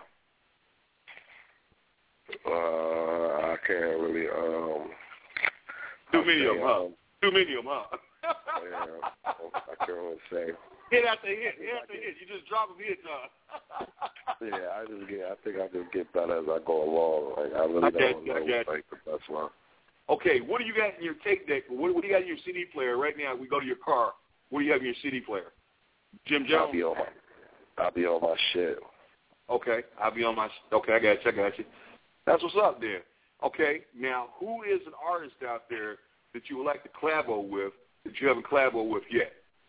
I can't really. Too many of them, huh? Yeah, I can't really say. Hit after hit. You just drop them hits, huh? Yeah, I think I just get better as I go along. Like I really don't know like the best one. Okay, what do you got in your tape deck? What do you got in your CD player right now? We go to your car. What do you have in your CD player? Jim Jones? I'll be on my shit. Okay, I got you. That's what's up there. Okay, now who is an artist out there that you would like to collabo with that you haven't collabo with yet?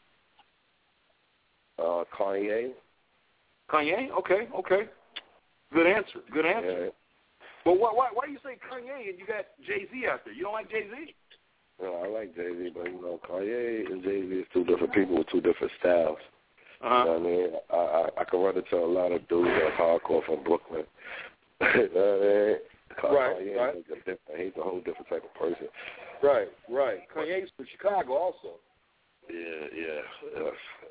Kanye. Kanye? Okay. Good answer. Yeah. But why do you say Kanye and you got Jay-Z out there? You don't like Jay-Z? No, I like Jay-Z, but, Kanye and Jay-Z is two different people with two different styles. Uh-huh. You know what I mean? I can run into a lot of dudes that's hardcore from Brooklyn. You know what I mean? Kanye is different. He's a whole different type of person. Right. Kanye's from Chicago also. Yeah.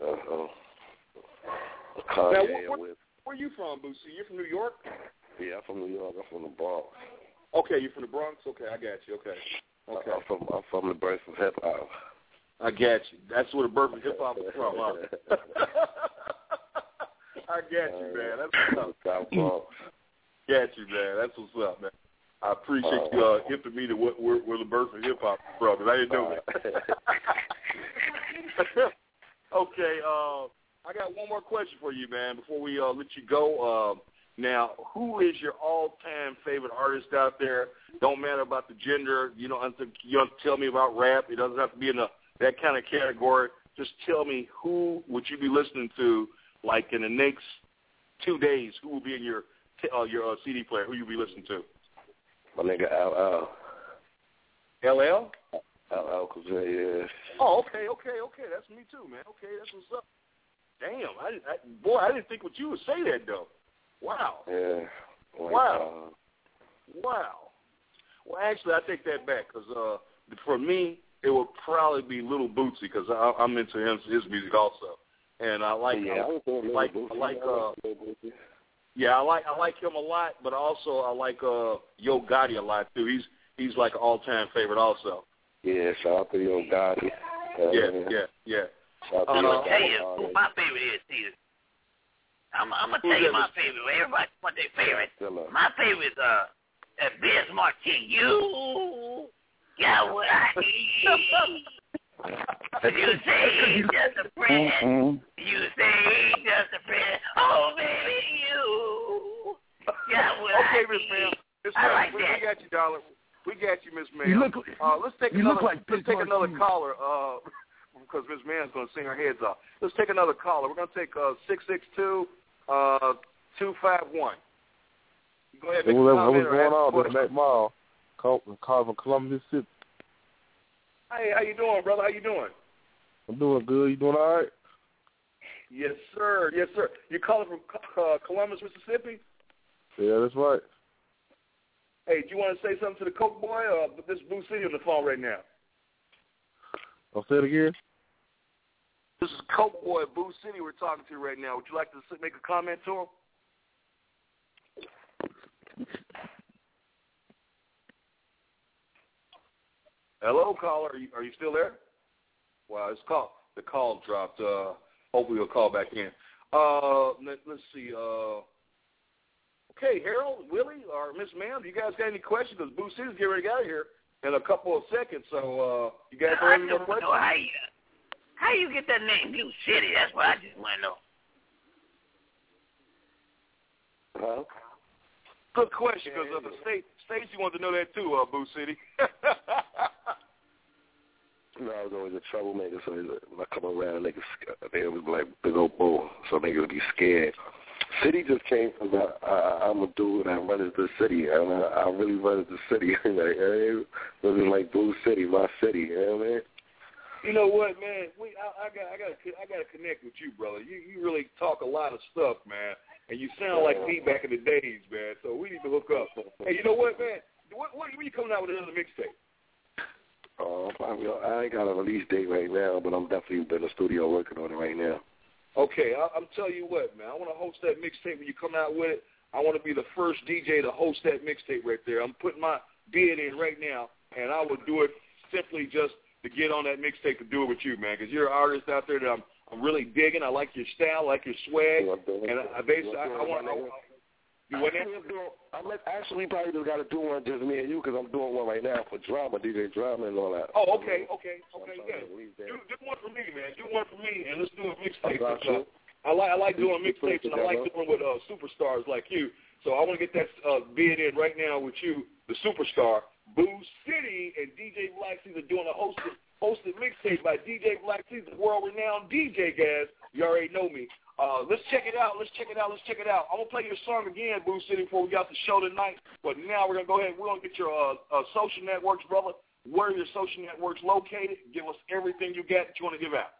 Kanye now, where are you from, Boosie? You're from New York? Yeah, I'm from New York. I'm from the Bronx. Okay, you're from the Bronx? Okay, I got you. Okay. I'm from the birth of hip-hop. I got you. That's where the birth of hip-hop is from, huh? I got you, man. That's what's up. Got you, man. That's what's up, man. I appreciate you giving me where the birth of hip-hop is from, because I didn't know that. Okay, I got one more question for you, man, before we let you go. Now, who is your all-time favorite artist out there? Don't matter about the gender. You don't have to tell me about rap. It doesn't have to be in that kind of category. Just tell me who would you be listening to like in the next 2 days, who will be in your CD player? Who you be listening to? My nigga LL. LL? LL Cool J, yeah. Oh, okay. That's me too, man. Okay, that's what's up. Damn, I didn't think what you would say that though. Wow. Yeah. Wow. Well, actually, I take that back because for me, it would probably be Little Bootsy because I'm into his music also, and I like him a lot, but also I like Yo Gotti a lot too. He's like an all-time favorite also. Yeah, shout out to Yo Gotti. Yeah. I'm gonna tell you who my favorite is, Steven. I'm gonna tell you my favorite. Everybody want their favorite. My favorite is Biz Markie. You got what I need. You say he's just a friend. You say he's just a friend. Oh, baby, you got what I need. Okay, Miss Ma'am. I like we that. got you, darling. We got you, Miss Ma'am. Let's take another caller because Miss Ma'am's going to sing her heads off. Let's take another caller. We're going to take 662-251. Go ahead, make a comment. What's going on? This is Matt Mall, calling from Columbus, Mississippi. Hey, how you doing, brother? How you doing? I'm doing good. You doing all right? Yes, sir. You calling from Columbus, Mississippi? Yeah, that's right. Hey, do you want to say something to the Coke Boy? This is Boo City on the phone right now. I'll say it again. This is Coke Boy, Boo City we're talking to right now. Would you like to make a comment to him? Hello, caller. Are you still there? Wow, the call dropped. Hopefully he'll call back in. Let's see. Okay, Harold, Willie, or Miss Ma'am, do you guys got any questions? Because Boo City's getting ready to get out of here in a couple of seconds. So you guys have any more questions? How you get that name, Boo City? That's what I just want to know. Huh? Good question, because Stacey wanted to know that too, Boo City. I was always a troublemaker, so when I come around, they was like big old bull, so niggas would be scared. City just came from I'm a dude that runs the city, and I really run the city. Like, hey, living like Blue City, my city, you know what I mean? You know what, man? I gotta connect with you, brother. You really talk a lot of stuff, man, and you sound like me back in the days, man. So we need to hook up. Hey, you know what, man? When you coming out with another mixtape? I ain't got a release date right now, but I'm definitely in the studio working on it right now. Okay, I'm telling you what, man. I want to host that mixtape when you come out with it. I want to be the first DJ to host that mixtape right there. I'm putting my bid in right now, and I will do it simply just to get on that mixtape to do it with you, man, because you're an artist out there that I'm really digging. I like your style, I like your swag, and I want to. You want that? Actually, probably just got to do one just me and you, because I'm doing one right now for Drama, DJ Drama and all that. Oh, okay, yeah. Do one for me, man. Do one for me, and let's do a mixtape. I like doing mixtapes, and I like doing with superstars like you. So I want to get that bid in right now with you, the superstar. Boo City and DJ Black Seas are doing a hosted mixtape by DJ Black Seas, the world-renowned DJ, guys. You already know me. Let's check it out. I'm going to play your song again, Boo City, before we got the show tonight. But now we're going to go ahead and we're going to get your social networks, brother. Where are your social networks located? Give us everything you got that you want to give out.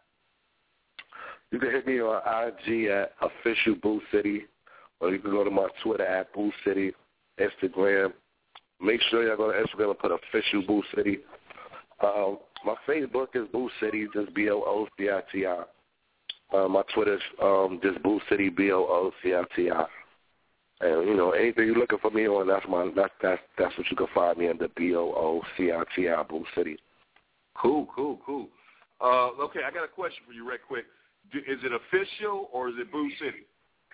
You can hit me on IG at official Boo City, or you can go to my Twitter at Boo City, Instagram. Make sure y'all go to Instagram and put official Boo City. My Facebook is Boo City, just BOOCITI. My Twitter's just Boo City, BOOCITI. And anything you're looking for me on, that's what you can find me under BOOCITI, Boo City. Cool. Okay, I got a question for you, right quick. Is it official or is it Boo City?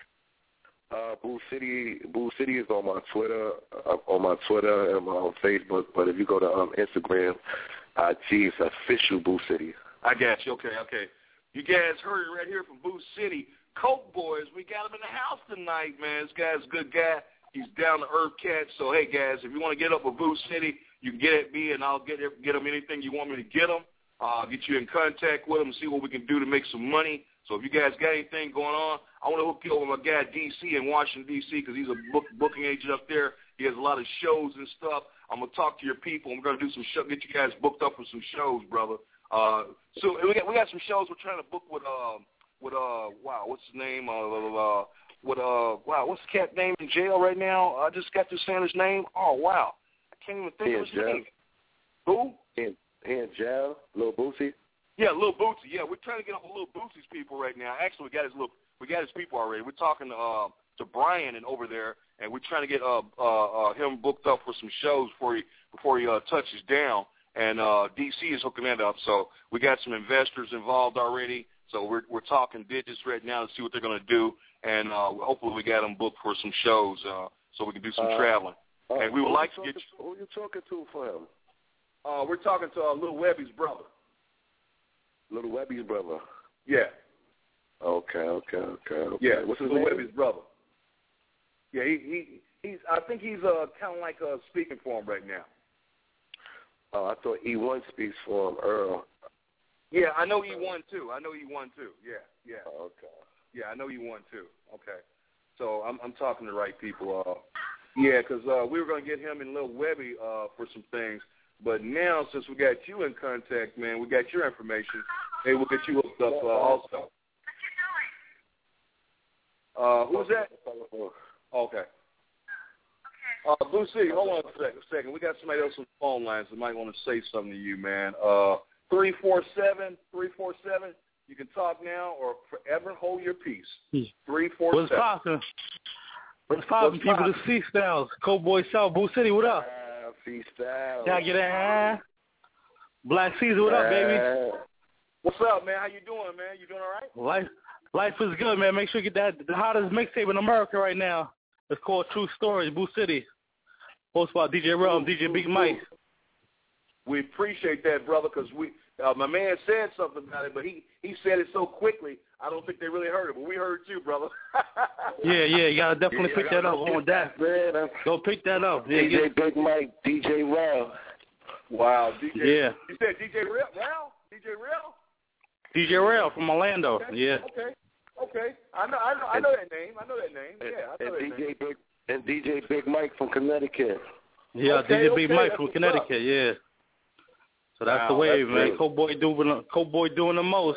Boo City is on my Twitter, and on Facebook. But if you go to Instagram, it's official Boo City. I got you. Okay. You guys heard it right here from Boo City. Coke Boys, we got him in the house tonight, man. This guy's a good guy. He's down-to-earth cat. So, hey, guys, if you want to get up with Boo City, you can get at me, and I'll get him anything you want me to get him. get you in contact with them, see what we can do to make some money. So if you guys got anything going on, I want to hook you up with my guy DC in Washington, D.C., because he's a booking agent up there. He has a lot of shows and stuff. I'm going to talk to your people. I'm going to do some show, get you guys booked up for some shows, brother. So we got some shows we're trying to book with what's his name? What's the cat name in jail right now? I just got through saying his name. Oh, wow. I can't even think of his name. Who? He in jail, Lil Boosie. Yeah, Lil Boosie. Yeah, we're trying to get up with Lil Boosie's people right now. Actually, we got his people already. We're talking to Brian and over there, and we're trying to get him booked up for some shows before he touches down. And DC is hooking that up. So we got some investors involved already. So we're talking digits right now to see what they're going to do, and hopefully we got them booked for some shows so we can do some traveling. And we would like to get you. Who you talking to for him? We're talking to Lil Webby's brother. Lil Webby's brother. Yeah. Okay. Yeah. What's his Lil name? Webby's brother. Yeah, he's. I think he's kind of like speaking for him right now. Oh, I thought E1 speaks for him, Earl. Yeah, I know E1 too. Yeah. Oh, okay. Yeah, I know E1 too. Okay. So I'm talking to the right people. Yeah, because we were going to get him and Lil Webby for some things. But now, since we got you in contact, man, we got your information, hey, we'll get you hooked up also. Who's that? Okay. Blue City, hold on a second. We got somebody else on the phone lines that might want to say something to you, man. 347, you can talk now or forever hold your peace. 347. What's poppin', people? The C-Styles, Cowboy South, Blue City, what up? C-Styles. Y'all get that? Black Caesar, what up, baby? What's up, man? How you doing, man? You doing all right? Life is good, man. Make sure you get the hottest mixtape in America right now. It's called True Stories, Blue City. Hosted by DJ Rel and DJ Big Mike. We appreciate that, brother, because my man said something about it, but he said it so quickly, I don't think they really heard it, but we heard you, brother. Yeah, you got to definitely pick that up on that. Man, go pick that up. Yeah, DJ Big Mike, DJ Rel. Wow, DJ. Yeah. You said DJ Rel? DJ Rel? DJ Rel from Orlando, okay. Yeah. Okay. I know that name. Yeah, I know that name. And DJ Big Mike from Connecticut. Yeah, DJ Big Mike from Connecticut, yeah. So that's the wave, man. Cowboy doing the most.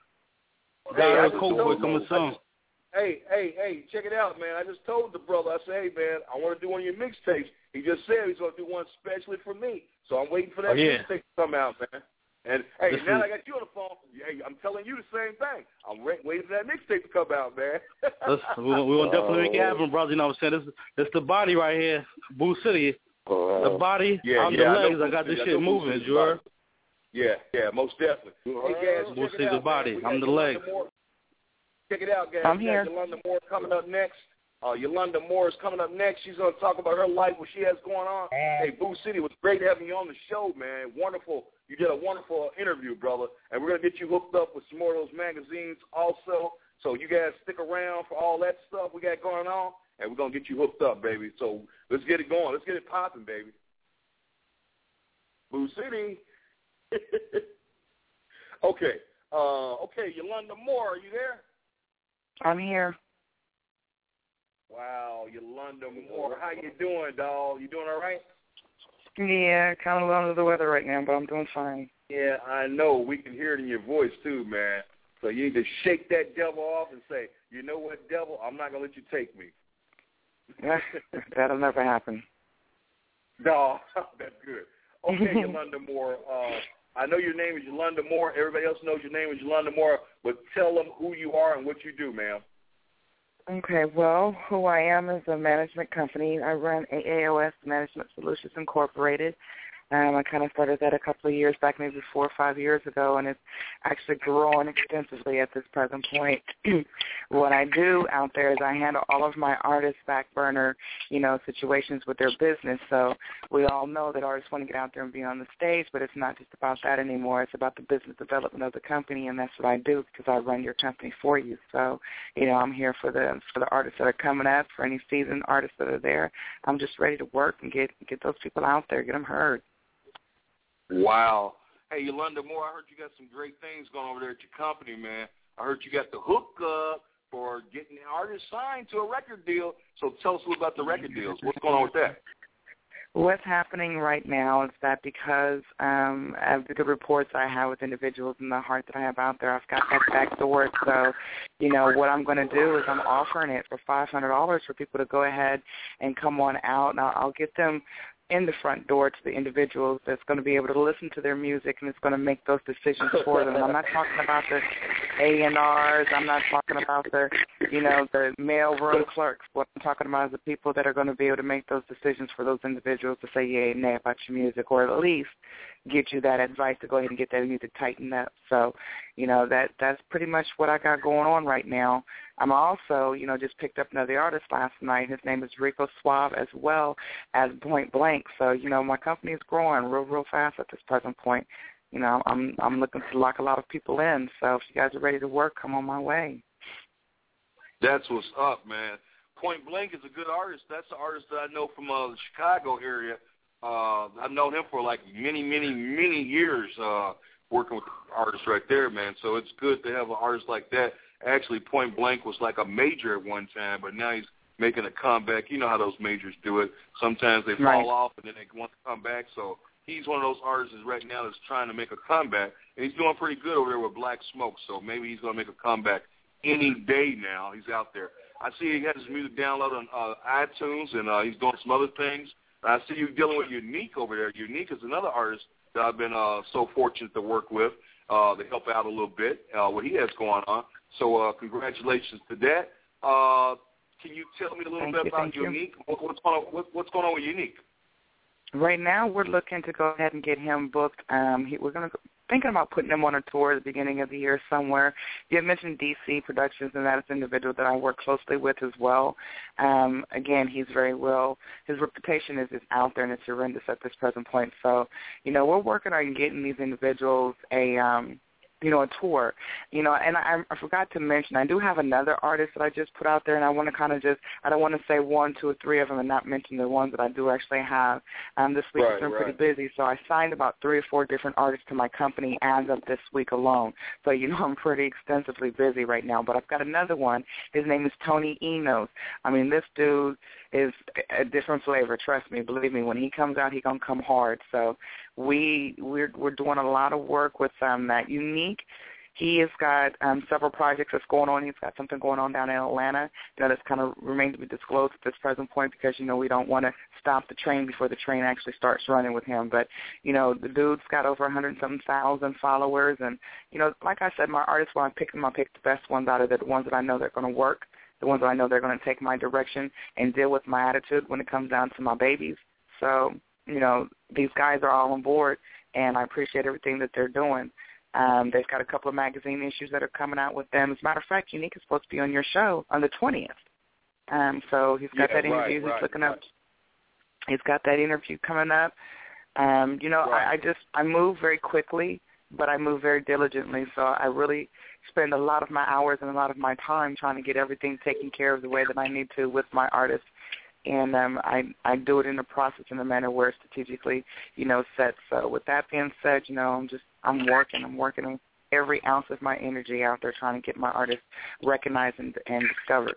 Got Cowboy coming soon. Hey, check it out, man. I just told the brother, I said, hey, man, I want to do one of your mixtapes. He just said he's going to do one specially for me. So I'm waiting for that mixtape to come out, man. And, hey, now I got you on the phone. Hey, I'm telling you the same thing. I'm waiting for that mixtape to come out, man. We're going to definitely make it happen, brother. You know what I'm saying? This the body right here, Blue City. The body, I'm the legs. I got this shit moving, you heard? Yeah, most definitely. Hey, guys, Blue City, the body. I'm the legs. Check it out, guys. I'm here. Yolanda Moore coming up next. Yolanda Moore is coming up next. She's going to talk about her life, what she has going on. Hey, Boo City, it was great having you on the show, man. Wonderful. You did a wonderful interview, brother. And we're going to get you hooked up with some more of those magazines also. So you guys stick around for all that stuff we got going on, and we're going to get you hooked up, baby. So let's get it going. Let's get it popping, baby. Boo City. Okay. Yolanda Moore, are you there? I'm here. Wow, Yolanda Moore. How you doing, dawg? You doing all right? Yeah, kind of under the weather right now, but I'm doing fine. Yeah, I know. We can hear it in your voice, too, man. So you need to shake that devil off and say, you know what, devil, I'm not going to let you take me. That'll never happen. No, that's good. Okay, Yolanda Moore. I know your name is Yolanda Moore. Everybody else knows your name is Yolanda Moore, but tell them who you are and what you do, ma'am. Okay, well, who I am is a management company. I run AAOS Management Solutions Incorporated. I kind of started that a couple of years back, maybe 4 or 5 years ago, and it's actually growing extensively at this present point. What I do out there is I handle all of my artists' back burner, situations with their business. So we all know that artists want to get out there and be on the stage, but it's not just about that anymore. It's about the business development of the company, and that's what I do because I run your company for you. So, I'm here for the artists that are coming up, for any seasoned artists that are there. I'm just ready to work and get those people out there, get them heard. Wow. Hey, Yolanda Moore, I heard you got some great things going over there at your company, man. I heard you got the hookup for getting artists signed to a record deal. So tell us a little about the record deals. What's going on with that? What's happening right now is that because of the good reports I have with individuals and the heart that I have out there, I've got that back door. So, what I'm going to do is I'm offering it for $500 for people to go ahead and come on out, and I'll get them in the front door to the individuals that's going to be able to listen to their music and it's going to make those decisions for them. I'm not talking about the A&Rs. I'm not talking about the mailroom clerks. What I'm talking about is the people that are going to be able to make those decisions for those individuals to say yay and nay about your music, or at least get you that advice to go ahead and get that music tightened up. So, that's pretty much what I got going on right now. I'm also, just picked up another artist last night. His name is Rico Suave, as well as Point Blank. So, my company is growing real fast at this present point. I'm looking to lock a lot of people in. So if you guys are ready to work, come on my way. That's what's up, man. Point Blank is a good artist. That's an artist that I know from the Chicago area. I've known him for like many years, working with artists right there, man. So it's good to have an artist like that. Actually, Point Blank was like a major at one time, but now he's making a comeback. You know how those majors do it. Sometimes they fall off and then they want to come back. So he's one of those artists right now that's trying to make a comeback, and he's doing pretty good over there with Black Smoke. So maybe he's going to make a comeback any day now. He's out there. I see he has his music downloaded on iTunes, and he's doing some other things. I see you dealing with Unique over there. Unique is another artist that I've been so fortunate to work with to help out a little bit, what he has going on. So congratulations to that. Can you tell me a little bit about Unique? What's going on with Unique? Right now, we're looking to go ahead and get him booked. We're thinking about putting him on a tour at the beginning of the year somewhere. You had mentioned DC Productions, and that is an individual that I work closely with as well. Again, he's very well. His reputation is out there, and it's horrendous at this present point. So, we're working on getting these individuals a tour, and I forgot to mention, I do have another artist that I just put out there, and I want to I don't want to say 1, 2, or 3 of them and not mention the ones that I do actually have. This week has been pretty busy, so I signed about 3 or 4 different artists to my company as of this week alone. So, I'm pretty extensively busy right now, but I've got another one. His name is Tony Enos. I mean, this dude is a different flavor. Trust me, believe me. When he comes out, he's gonna come hard. So we're doing a lot of work with that Unique. He has got several projects that's going on. He's got something going on down in Atlanta that's kind of remains to be disclosed at this present point because, we don't want to stop the train before the train actually starts running with him. But, the dude's got over 100,000 followers. And, like I said, my artists, when I pick them, I pick the best ones out of the ones that I know they're going to work, the ones that I know they're going to take my direction and deal with my attitude when it comes down to my babies. So, these guys are all on board, and I appreciate everything that they're doing. They've got a couple of magazine issues that are coming out with them. As a matter of fact, Unique is supposed to be on your show on the 20th. So he's got that interview. He's looking up. He's got that interview coming up. I move very quickly, but I move very diligently. So I really spend a lot of my hours and a lot of my time trying to get everything taken care of the way that I need to with my artists. And I do it in a process, in a manner where it's strategically, set. So with that being said, I'm working every ounce of my energy out there trying to get my artists recognized and discovered.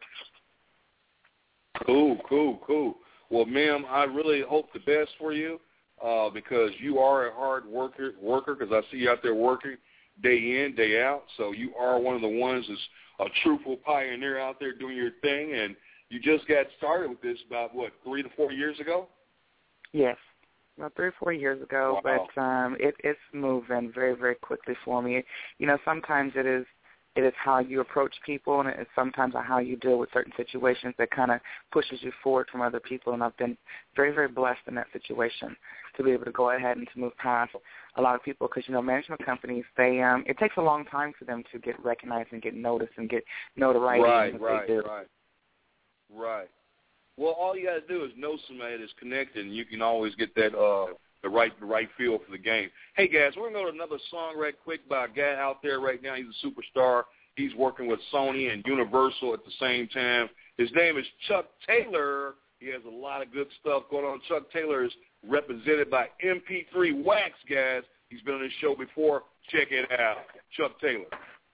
Cool. Well, ma'am, I really hope the best for you because you are a hard worker because I see you out there working day in, day out. So you are one of the ones that's a truthful pioneer out there doing your thing, and you just got started with this about, 3 to 4 years ago? Yes, about 3 or 4 years ago, wow. But it's moving very, very quickly for me. Sometimes it is how you approach people, and it's sometimes how you deal with certain situations that kind of pushes you forward from other people, and I've been very, very blessed in that situation to be able to go ahead and to move past a lot of people because, management companies, it takes a long time for them to get recognized and get noticed and get notoriety. Right. Well, all you got to do is know somebody that's connected, and you can always get that the right feel for the game. Hey, guys, we're going to go to another song right quick by a guy out there right now. He's a superstar. He's working with Sony and Universal at the same time. His name is Chuck Taylor. He has a lot of good stuff going on. Chuck Taylor is represented by MP3 Wax, guys. He's been on this show before. Check it out. Chuck Taylor.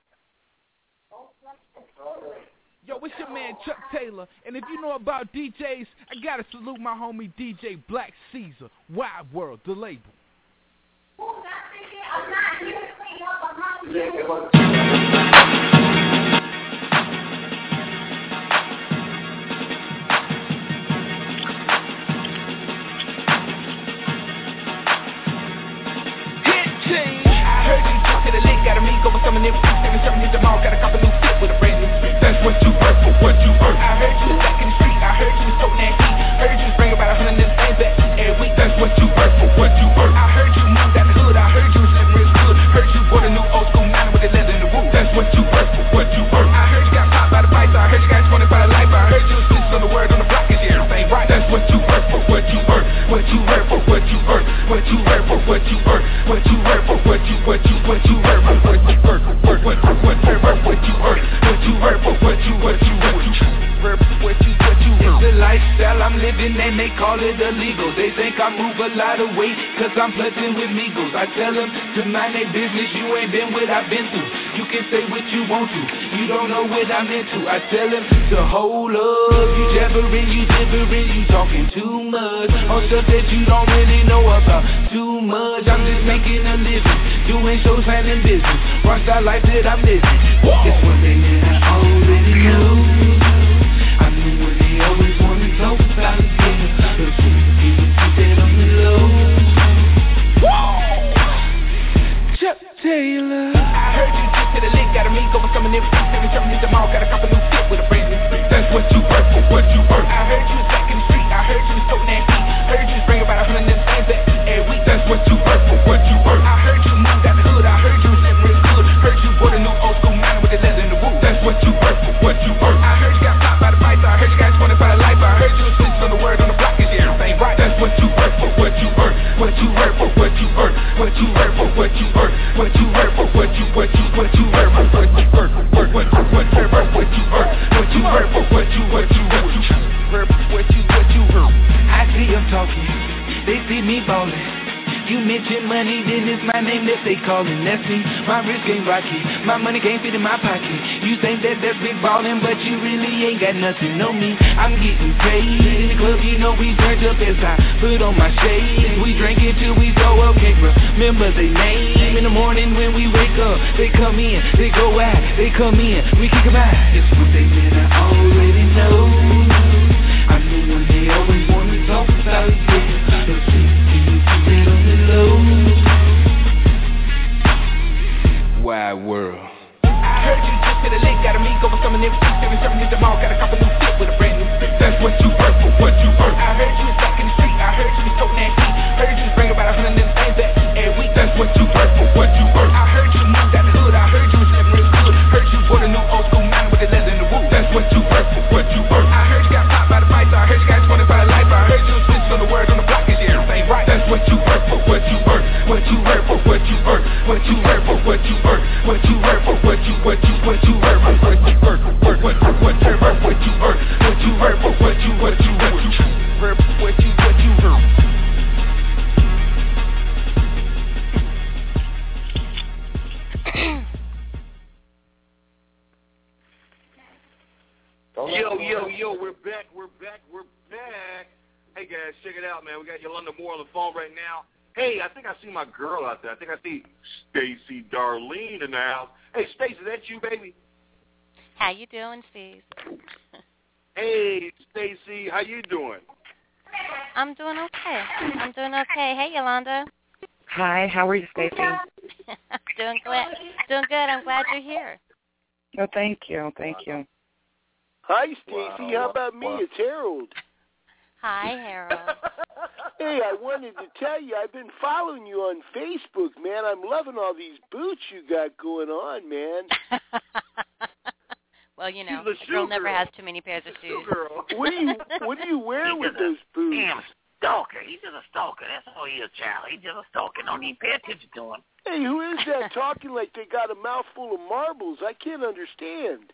Yo, it's your man Chuck Taylor, and if you know about DJs, I gotta salute my homie DJ Black Caesar, Wild World, the label. Got a meet over some of them freaks, something hit the mall, got a couple new fit with a brand new street. That's what you work for, what you earn. I heard you was back in the street, I heard you was toting that heat. Heard you was bringing about 100 and things back every week. That's what you work for, what you earn. I heard you moved out the hood, I heard you was living real good. Heard you bought a new old school 9 with the leather in the roof. That's what you work for, what you earn. I heard you got popped by the fight, I heard you got 20 by the life. I heard you was switching on the word on the block, and everything right. That's what you work for, what you earn. What you work for, what you earn. What you work for, what you earn. What you work for, what you earn. What you work for, what you earn. It's the lifestyle I'm living and they call it illegal. They think I move a lot of weight cause I'm blessing with Migos. I tell them to mind their business, you ain't been what I've been through. You can say what you want to, you don't know what I'm into. I tell them to hold up, you jabbering, you gibbering, you talking too much on stuff that you don't really know about too much. I'm just making a living, doing shows, handling business, rockstar life that I'm living. It's one thing that I already know. I'm the one they always want to talk about, yeah. But you keep that on the low. Chuck Taylor. I heard you just to the lick, got a meet over some of them freaks, something hit the mall, got a couple new fit with a brand new street. That's what you work for, what you earn. I heard you was back in the street, I heard you was toting that heat. Heard you was bringing about 100 and things back every week. That's what you work for, what you earn. I heard you moved out the hood, I heard you was living real good. Heard you bought a new old school 9 with the leather in the roof. That's what you work for, what you earn. I heard you got popped by the fight, I heard you got 20 by the life. I heard you was switching on the word on the block, and everything right. That's what you work for, what you earn. What you work for, what you earn. What you work for, what you earn. What you work for, what you work for, what you earn. What you work for, what you earn. What you work for, what you earn. I see them talking, they see me ballin'. You mention money, then it's my name that they callin'. That's me, my wrist game rocky, my money can't fit in my pocket. You think that that's big ballin', but you really ain't got nothing on me. I'm getting paid in the club, you know we turned up as I put on my shades. We drink it till we so up, can't remember their name. In the morning when we wake up, they come in, they go out, they come in, we kick them out. It's one thing that I already know. I'm the one they always wanna talk about, yeah. But see, that on the low. Wide world. I heard you just to the lick, got a meet over some of them freaks, something hit the mall, got a couple new fit with a brand new street. That's what you work for, what you earn. I heard you was back in the street, I heard you was toting that heat. Heard you was bringing about 100 and things back every week. That's what you work for, what you earn. I heard you moved out the hood, I heard you was living real good. Heard you bought a new old school 9 with the leather in the roof. That's what you work for, what you earn. I heard you got popped by the fight, I heard you got 20 by the life. I heard you was switching on the word on the block, and everything right. That's what you work for, what you earn. What you work for, what you earn. What you work for, what you earn. What you work for, what you earn. What you work for, what you earn. What you work for, what you earn. What you work for, what you earn. Yo, we're back. Hey, guys, check it out, man. We got Yolanda Moore on the phone right now. Hey, I think I see my girl out there. I think I see Stacy Darlene in the house. Hey, Stacy, is that you, baby? How you doing, Steve? Hey, Stacy, how you doing? I'm doing okay. Hey, Yolanda. Hi, how are you, Stacy? Doing good. I'm glad you're here. Oh, thank you. Hi, Stacy. How about me? It's Harold. Hi, Harold. Hey, I wanted to tell you, I've been following you on Facebook, man. I'm loving all these boots you got going on, man. Well, you know, a girl never has too many pairs of shoes. What do you wear with those boots? Damn stalker. He's just a stalker. That's all he is, child. He's just a stalker. Don't even pay attention to him. Hey, who is that talking like they got a mouthful of marbles? I can't understand.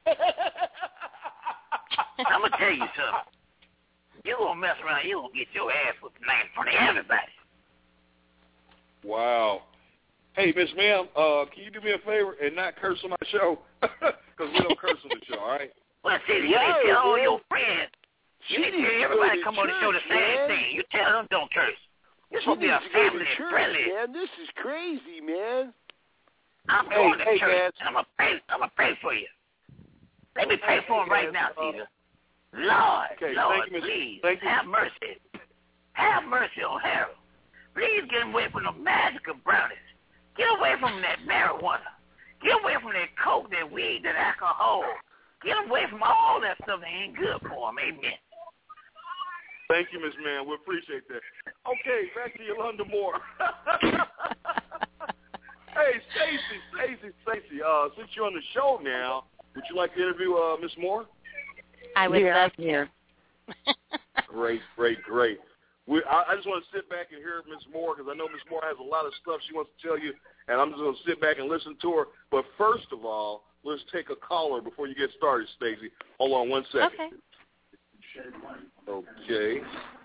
I'm going to tell you something. You going to mess around, you going to get your ass whipped tonight in front of everybody. Wow. Hey, Miss Ma'am, can you do me a favor and not curse on my show? Because we don't curse on the show, all right? Well, see, you need to tell all your friends. You need to tell everybody come on the show the same thing. You tell them don't curse. This will be a family friendly. Man, this is crazy, man. I'm going to church. I'm gonna pray for you. Let me pray for him right now, Caesar. Lord, please have mercy. Have mercy on Harold. Please get him away from the magical brownies. Get away from that marijuana. Get away from that coke, that weed, that alcohol. Get him away from all that stuff that ain't good for him. Amen. Thank you, Miss Mann. We appreciate that. Okay, back to Yolanda Moore. Hey, Stacey, since you're on the show now, would you like to interview Miss Moore? I would love to. Great. I just want to sit back and hear Miss Moore because I know Miss Moore has a lot of stuff she wants to tell you, and I'm just going to sit back and listen to her. But first of all, let's take a caller before you get started, Stacey. Hold on 1 second. Okay.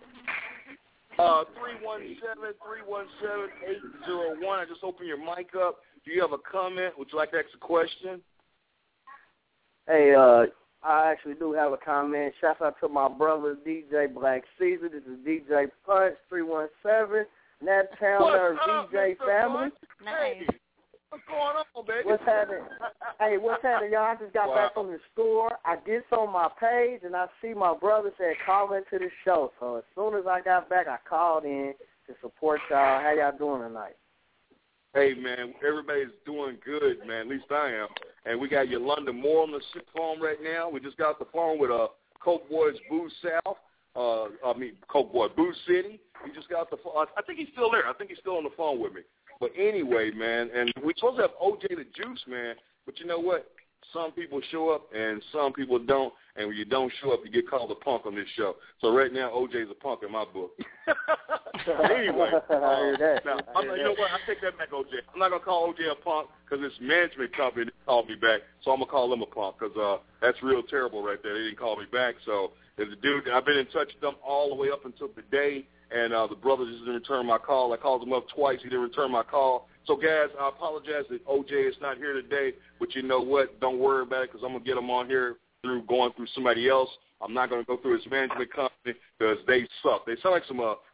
317-317-801. I just opened your mic up. Do you have a comment? Would you like to ask a question? Hey, I actually do have a comment. Shout out to my brother, DJ Black Caesar. This is DJ Punch, 317. Nat Towner, DJ family. Nice. What's going on, baby? What's happening? Hey, what's happening, y'all? I just got back from the store. I get on my page, and I see my brother said call into the show. So as soon as I got back, I called in to support y'all. How y'all doing tonight? Hey, man, everybody's doing good, man. At least I am. And we got Yolanda Moore on the phone right now. We just got off the phone with Coke Boys Boo South. Coke Boy Boo City. We just got off the phone. I think he's still there. I think he's still on the phone with me. But anyway, man, and we're supposed to have OJ the Juice, man. But you know what? Some people show up and some people don't. And when you don't show up, you get called a punk on this show. So right now, OJ's a punk in my book. Anyway, now, you know what? I take that back, OJ. I'm not going to call OJ a punk because this management company called me back. So I'm going to call them a punk because that's real terrible right there. They didn't call me back. So there's a dude, I've been in touch with them all the way up until today. And the brother just didn't return my call. I called him up twice. He didn't return my call. So, guys, I apologize that OJ is not here today. But you know what? Don't worry about it because I'm going to get him on here through going through somebody else. I'm not going to go through his management company because they suck. They sound like some. I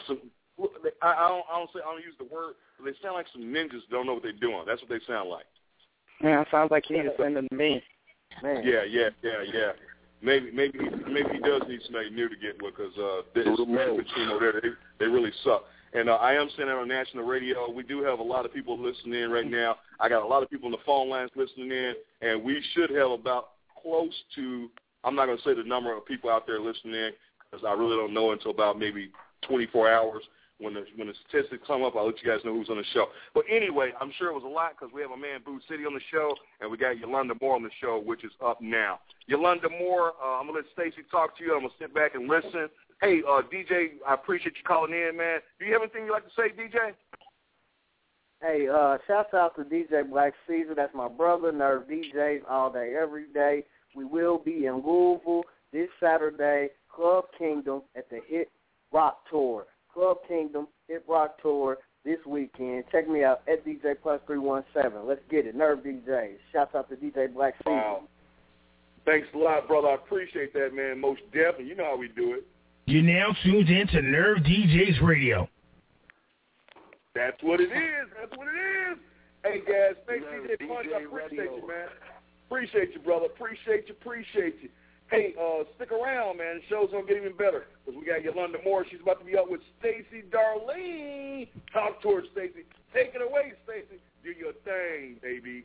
don't use the word, but they sound like some ninjas don't know what they're doing. That's what they sound like. Yeah, it sounds like you need to send them to me. Man. Yeah. Maybe he does need somebody new to get with because this management team over there, they really suck. And I am sending on national radio. We do have a lot of people listening in right now. I got a lot of people on the phone lines listening in, and we should have about close to, I'm not going to say the number of people out there listening in because I really don't know until about maybe 24 hours. When the statistics come up, I'll let you guys know who's on the show. But anyway, I'm sure it was a lot because we have a man, Boo City, on the show, and we got Yolanda Moore on the show, which is up now. Yolanda Moore, I'm going to let Stacey talk to you. I'm going to sit back and listen. Hey, DJ, I appreciate you calling in, man. Do you have anything you'd like to say, DJ? Hey, shouts out to DJ Black Caesar. That's my brother, Nerve DJs, all day, every day. We will be in Louisville this Saturday, Club Kingdom at the Hit Rock Tour. Club Kingdom, Hit Rock Tour this weekend. Check me out at DJ Plus 317. Let's get it. Nerve DJs. Shouts out to DJ Black Caesar. Wow. Thanks a lot, brother. I appreciate that, man. Most definitely. You know how we do it. You're now tuned in to Nerve DJs Radio. That's what it is. Hey, guys. Thanks, DJ Punch. I appreciate you, man. Appreciate you, brother. Appreciate you. Hey, stick around, man. The show's going to get even better because we got Yolanda Moore. She's about to be up with Stacey Darlene. Talk to her, Stacey. Take it away, Stacey. Do your thing, baby.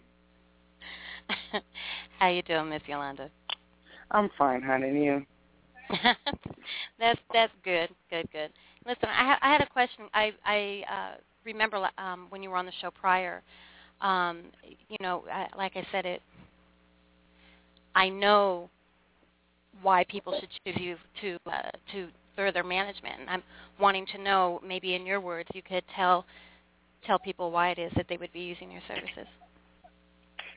How you doing, Miss Yolanda? I'm fine, honey. And you? That's good. Listen, I had a question. I remember when you were on the show prior. Like I said, I know why people should choose you to further management. And I'm wanting to know, maybe in your words, you could tell people why it is that they would be using your services.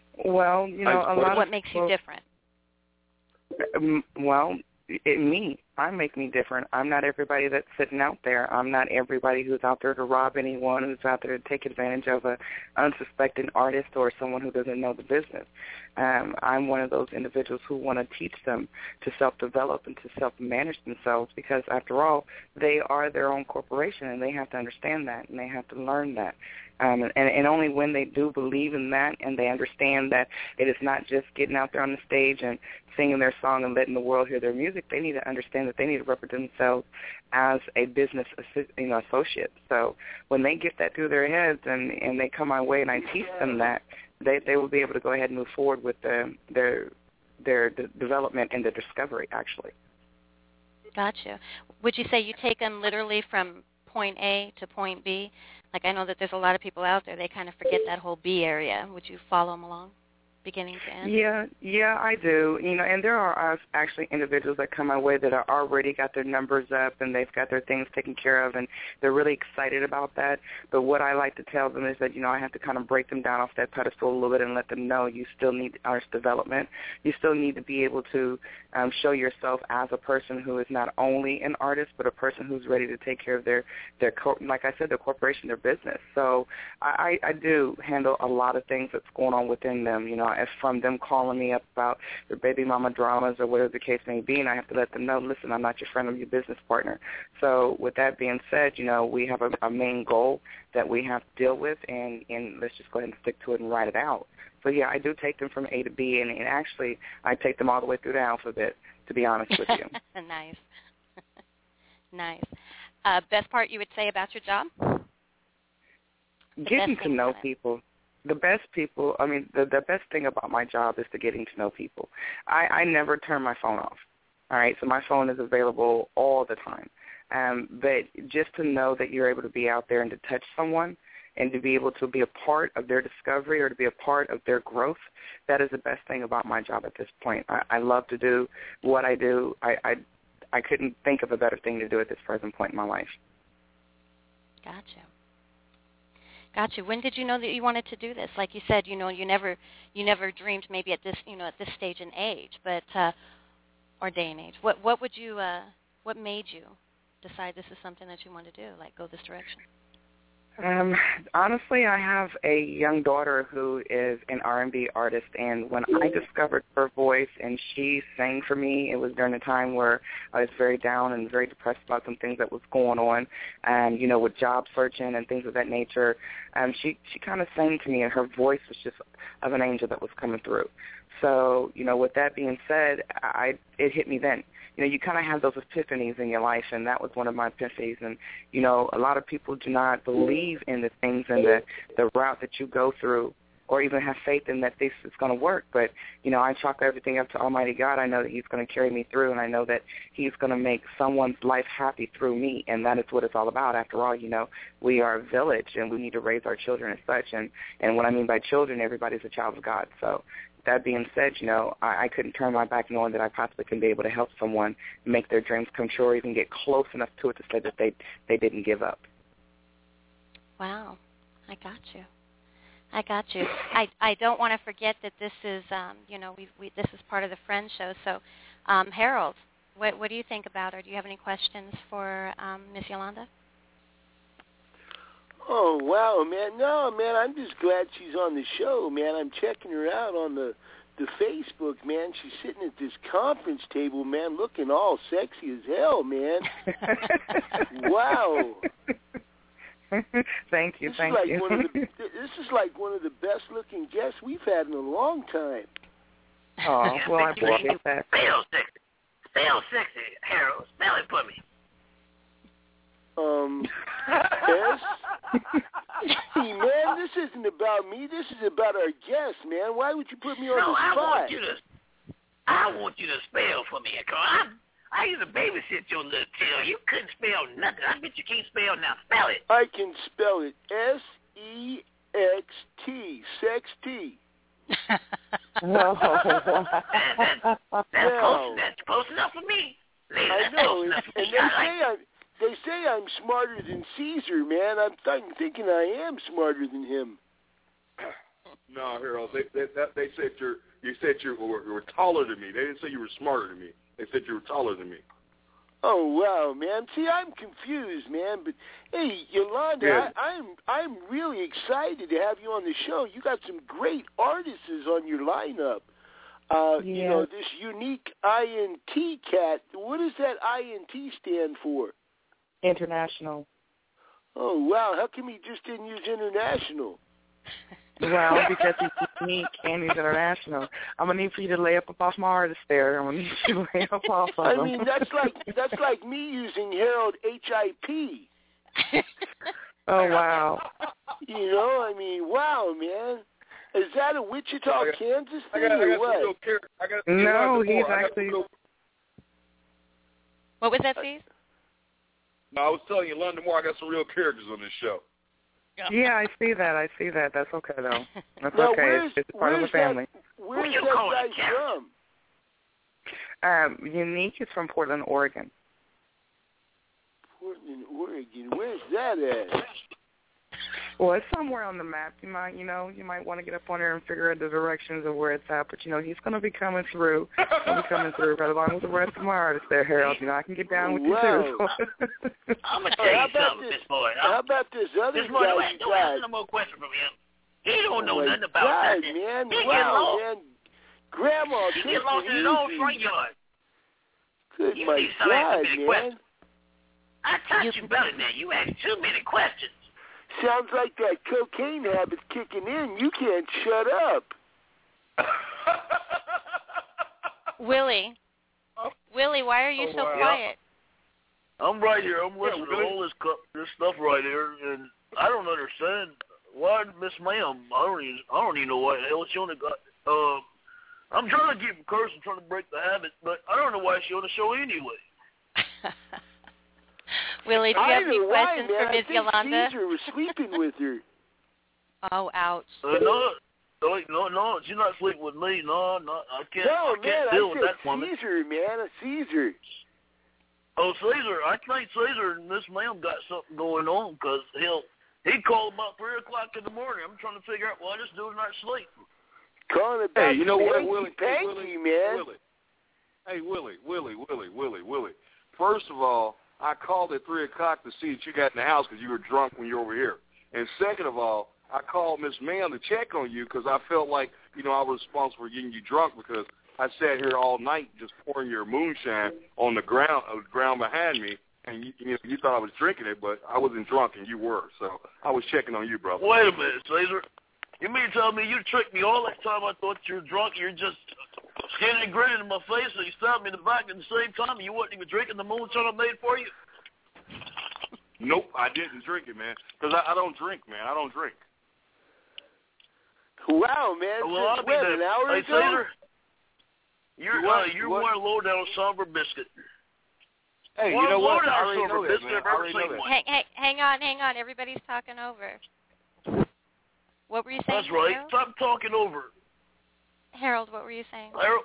Well, a lot what of makes you different? Well, me. I make me different. I'm not everybody that's sitting out there. I'm not everybody who's out there to rob anyone, who's out there to take advantage of an unsuspecting artist or someone who doesn't know the business. I'm one of those individuals who want to teach them to self-develop and to self-manage themselves because, after all, they are their own corporation, and they have to understand that, and they have to learn that. And only when they do believe in that and they understand that it is not just getting out there on the stage and singing their song and letting the world hear their music, they need to understand that they need to represent themselves as a business associate. So when they get that through their heads and they come my way and I teach them that, they will be able to go ahead and move forward with their development and the discovery, actually. Gotcha. Would you say you take them literally from point A to point B? Like, I know that there's a lot of people out there, they kind of forget that whole B area. Would you follow them along, beginning to end? Yeah, I do. And there are actually individuals that come my way that are already got their numbers up and they've got their things taken care of, and they're really excited about that. But what I like to tell them is that, I have to kind of break them down off that pedestal a little bit and let them know you still need artist development. You still need to be able to show yourself as a person who is not only an artist, but a person who's ready to take care of their like I said, their corporation, their business. So I do handle a lot of things that's going on within them, as from them calling me up about their baby mama dramas or whatever the case may be, and I have to let them know, listen, I'm not your friend, I'm your business partner. So with that being said, we have a main goal that we have to deal with, and let's just go ahead and stick to it and write it out. So, yeah, I do take them from A to B, and actually I take them all the way through the alphabet, to be honest with you. Nice. Nice. Best part you would say about your job? Getting to know people. The best people, the best thing about my job is to getting to know people. I never turn my phone off, all right? So my phone is available all the time. But just to know that you're able to be out there and to touch someone and to be able to be a part of their discovery or to be a part of their growth, that is the best thing about my job at this point. I love to do what I do. I couldn't think of a better thing to do at this present point in my life. Gotcha. When did you know that you wanted to do this? Like you said, you never dreamed maybe at this this stage in age, but or day and age. What made you decide this is something that you want to do? Like, go this direction? Honestly, I have a young daughter who is an R&B artist, and when I discovered her voice and she sang for me, it was during a time where I was very down and very depressed about some things that was going on, with job searching and things of that nature. She kind of sang to me, and her voice was just of an angel that was coming through. So, with that being said, it hit me then. You kind of have those epiphanies in your life, and that was one of my epiphanies. And, a lot of people do not believe in the things and the route that you go through or even have faith in that this is going to work. But, I chalk everything up to Almighty God. I know that He's going to carry me through, and I know that He's going to make someone's life happy through me, and that is what it's all about. After all, we are a village, and we need to raise our children as such. And what I mean by children, everybody's a child of God. So that being said, I couldn't turn my back knowing that I possibly can be able to help someone make their dreams come true or even get close enough to it to say that they didn't give up. Wow. I got you. I don't want to forget that this is, this is part of the Friends show. So, Harold, what do you think about her? Do you have any questions for Miss Yolanda? Oh, wow, man. No, man, I'm just glad she's on the show, man. I'm checking her out on the Facebook, man. She's sitting at this conference table, man, looking all sexy as hell, man. Wow. Thank you. This is like one of the best-looking guests we've had in a long time. Oh, well, I appreciate that. Spell sexy, Harold. Spell it for me. S. Hey, man, this isn't about me. This is about our guest, man. Why would you put me on the spot? I want you to spell for me, because I used to babysit your little tail. You couldn't spell nothing. I bet you can't spell now. Spell it. I can spell it. S-E-X-T. Sexty. No. That's close enough for me. I know. And they say I'm smarter than Caesar, man. I'm thinking I am smarter than him. No, Harold. They said you were taller than me. They didn't say you were smarter than me. They said you were taller than me. Oh wow, man! See, I'm confused, man. But hey, Yolanda, I'm really excited to have you on the show. You got some great artists on your lineup. You know, this unique INT cat. What does that INT stand for? International. Oh wow! How come he just didn't use international? Well, because he's unique and he's international. I'm gonna need for you to lay up off my artist there. I'm gonna need you to lay up off of him. I mean, that's like me using Harold HIP. Oh wow! You know, I mean, wow, man. Is that a Wichita, Kansas thing or what? No, he's actually. What was that, Steve? No, I was telling you, London Moore, I got some real characters on this show. Yeah, I see that. That's okay, though. That's now, okay. It's part of the family. Where's that guy from? Unique is from Portland, Oregon. Portland, Oregon. Where's that at? Well, it's somewhere on the map. You might want to get up on there and figure out the directions of where it's at. But he's going to be coming through. Right along with the rest of my artists there, Harold. I can get down with you too. I'm gonna tell you something, Miss Boyd. How about this other guy? Don't answer no more questions from him. He don't know nothing about nothing. Man. He Wow, man. Grandma, he get lost in his own front yard. Good, you my need some God, answer man. questions. I taught you better than you asked too many questions. Sounds like that cocaine habit's kicking in. You can't shut up. Willie, why are you so quiet? I'm right here. I'm listening to all this stuff right here, and I don't understand why Miss Ma'am. I don't even know why the hell she only got. I'm trying to keep from cursing, trying to break the habit, but I don't know why she on the show anyway. Willie, do you have any questions for Miss Yolanda? Caesar was sleeping with her. Oh, ouch. No, she's not sleeping with me. No, I can't. No, I can't deal with that woman. Caesar, man, a Caesar. Oh, Caesar, I think Caesar and Miss Ma'am got something going on because he called about 3 o'clock in the morning. I'm trying to figure out why this dude's not asleep. Calling about hey, you know what, Willie? man. Hey, Willie. First of all, I called at 3 o'clock to see that you got in the house because you were drunk when you were over here. And second of all, I called Miss Ma'am to check on you because I felt like, I was responsible for getting you drunk because I sat here all night just pouring your moonshine on the ground behind me, and you thought I was drinking it, but I wasn't drunk and you were. So I was checking on you, brother. Wait a minute, Caesar. You mean to tell me you tricked me all that time I thought you were drunk? You're just skinning and grinning in my face, and you stabbed me in the back at the same time, and you wasn't even drinking the moonshine I made for you? Nope, I didn't drink it, man, because I don't drink, man. I don't drink. Wow, man. Well, Since when, an hour ago? Caesar, you're one low down silver biscuit. Hey, you know what? I already know that, man. Hang on. Everybody's talking over. What were you saying? That's right. Harold? Stop talking over. Harold, what were you saying? Harold?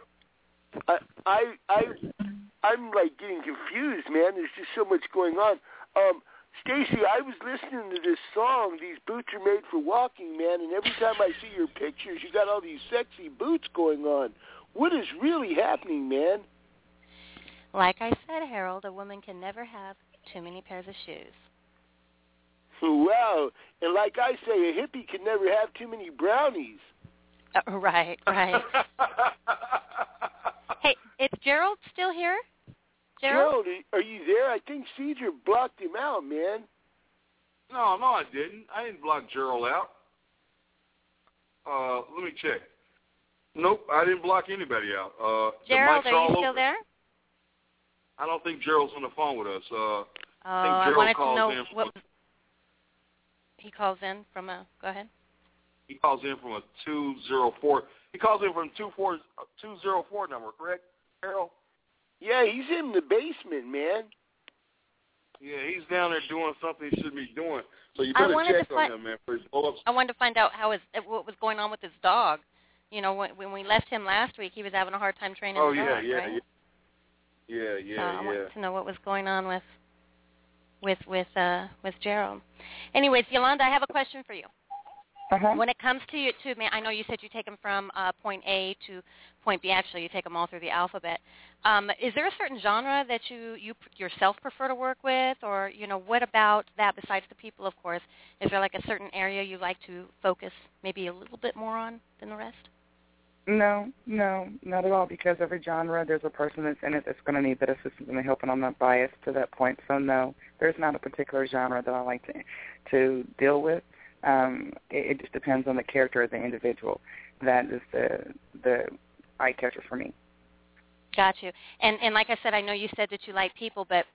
I'm like getting confused, man. There's just so much going on. Stacy, I was listening to this song, These Boots Are Made for Walking, man, and every time I see your pictures, you got all these sexy boots going on. What is really happening, man? Like I said, Harold, a woman can never have too many pairs of shoes. Wow. And like I say, a hippie can never have too many brownies. Right. Hey, is Gerald still here? Gerald, are you there? I think Caesar blocked him out, man. No, I didn't. I didn't block Gerald out. Let me check. Nope, I didn't block anybody out. Gerald, are you still there? I don't think Gerald's on the phone with us. I wanted to know what he calls in from a. Go ahead. He calls in from a 204. He calls in from 204 number, correct, Harold? Yeah, he's in the basement, man. Yeah, he's down there doing something he shouldn't be doing. So you better check on him, man, for his blow-ups. I wanted to find out what was going on with his dog. When we left him last week, he was having a hard time training the dog, right? Yeah. I wanted to know what was going on with Gerald. Anyways, Yolanda, I have a question for you. When it comes to I know you said you take them from point A to point B. Actually, you take them all through the alphabet. Is there a certain genre that you yourself prefer to work with, or what about that besides the people, of course? Is there like a certain area you like to focus maybe a little bit more on than the rest? No, not at all. Because every genre, there's a person that's in it that's going to need that assistance and help, and I'm not biased to that point. So no, there's not a particular genre that I like to deal with. It just depends on the character of the individual. That is the eye catcher for me. Got you. And like I said, I know you said that you like people, but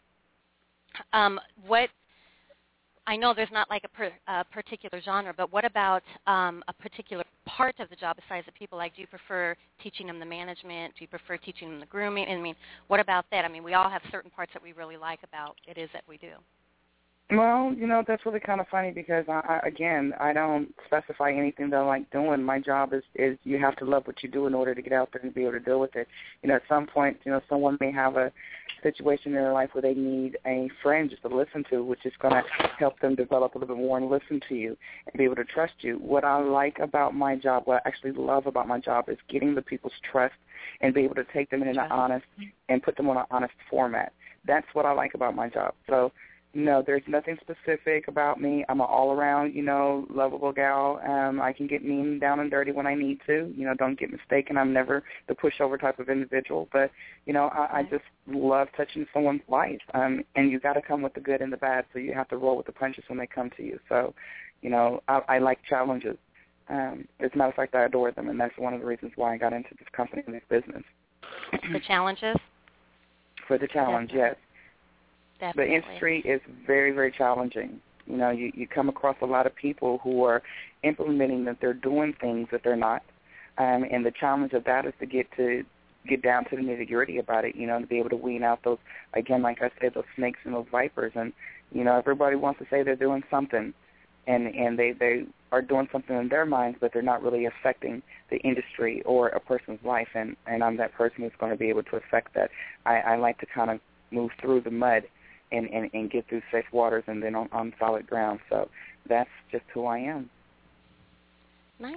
what I know there's not like a particular genre, but what about a particular part of the job besides the people? Like, do you prefer teaching them the management? Do you prefer teaching them the grooming? I mean, what about that? I mean, we all have certain parts that we really like about it is that we do. Well, that's really kind of funny because, I don't specify anything that I like doing. My job is you have to love what you do in order to get out there and be able to deal with it. At some point, someone may have a situation in their life where they need a friend just to listen to, which is going to help them develop a little bit more and listen to you and be able to trust you. What I like about my job, what I actually love about my job is getting the people's trust and be able to take them in an honest and put them on an honest format. That's what I like about my job. So, no, there's nothing specific about me. I'm an all-around, lovable gal. I can get mean, down, and dirty when I need to. Don't get mistaken. I'm never the pushover type of individual. But, I just love touching someone's life. And you got to come with the good and the bad, so you have to roll with the punches when they come to you. So, I like challenges. As a matter of fact, I adore them, and that's one of the reasons why I got into this company and this business. The challenges? For the challenge, yes. Definitely. The industry is very, very challenging. You come across a lot of people who are implementing that they're doing things that they're not, and the challenge of that is to get down to the nitty-gritty about it, to be able to wean out those, again, like I said, those snakes and those vipers. And, everybody wants to say they're doing something, and they are doing something in their minds, but they're not really affecting the industry or a person's life, and I'm that person who's going to be able to affect that. I like to kind of move through the mud and get through safe waters and then on solid ground. So that's just who I am. Nice.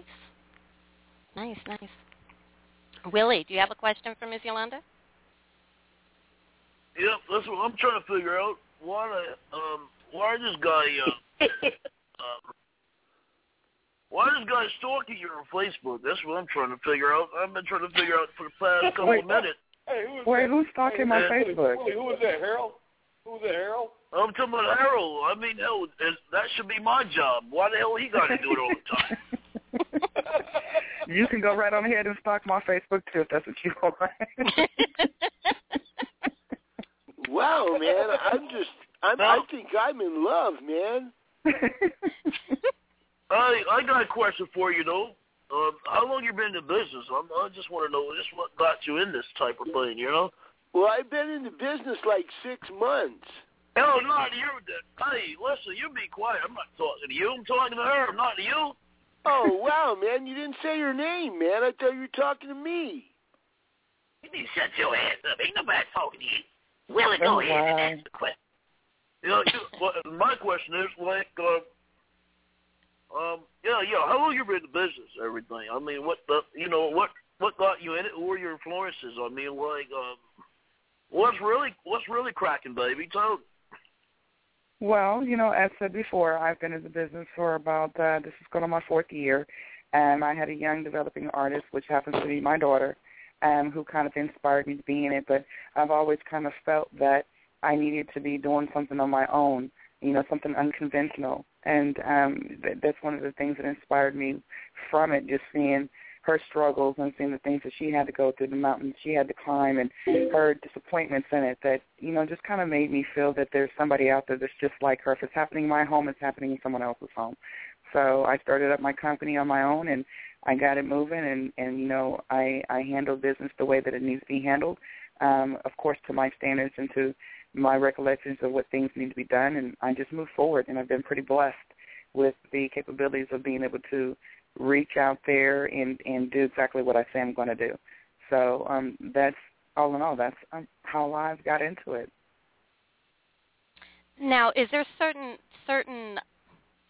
Willie, do you have a question for Ms. Yolanda? Yep, that's what I'm trying to figure out. Why this guy stalking you on Facebook? That's what I'm trying to figure out. I've been trying to figure out for the past couple of minutes. Hey, who's stalking my Facebook? Who was that, Harold? I'm talking about Harold. I mean, hell, that should be my job. Why the hell he got to do it all the time? You can go right on ahead and stalk my Facebook, too, if that's what you want. Wow, man. I think I'm in love, man. I got a question for you, though. How long you been in the business? I just want to know just what got you in this type of thing, Well, I've been in the business like 6 months. Hell, not you. Hey, listen, you be quiet. I'm not talking to you. I'm talking to her. I'm not to you. Oh, wow, man. You didn't say your name, man. I thought you were talking to me. You need to shut your ass up. Ain't nobody talking to you. Willie, go ahead and ask the question. My question is, like, how long you been in the business, everything? I mean, what got you in it? Who were your influences? I mean, like, what's really cracking, baby? Tell me. Well, as said before, I've been in the business for about, this is going on my 4th year, and I had a young developing artist, which happens to be my daughter, who kind of inspired me to be in it, but I've always kind of felt that I needed to be doing something on my own, something unconventional, and that's one of the things that inspired me from it, just seeing her struggles and seeing the things that she had to go through, the mountains she had to climb, and her disappointments in it that, just kind of made me feel that there's somebody out there that's just like her. If it's happening in my home, it's happening in someone else's home. So I started up my company on my own, and I got it moving, and I handle business the way that it needs to be handled, of course, to my standards and to my recollections of what things need to be done, and I just moved forward, and I've been pretty blessed with the capabilities of being able to reach out there and do exactly what I say I'm going to do. So that's, all in all, that's how I've got into it. Now, is there certain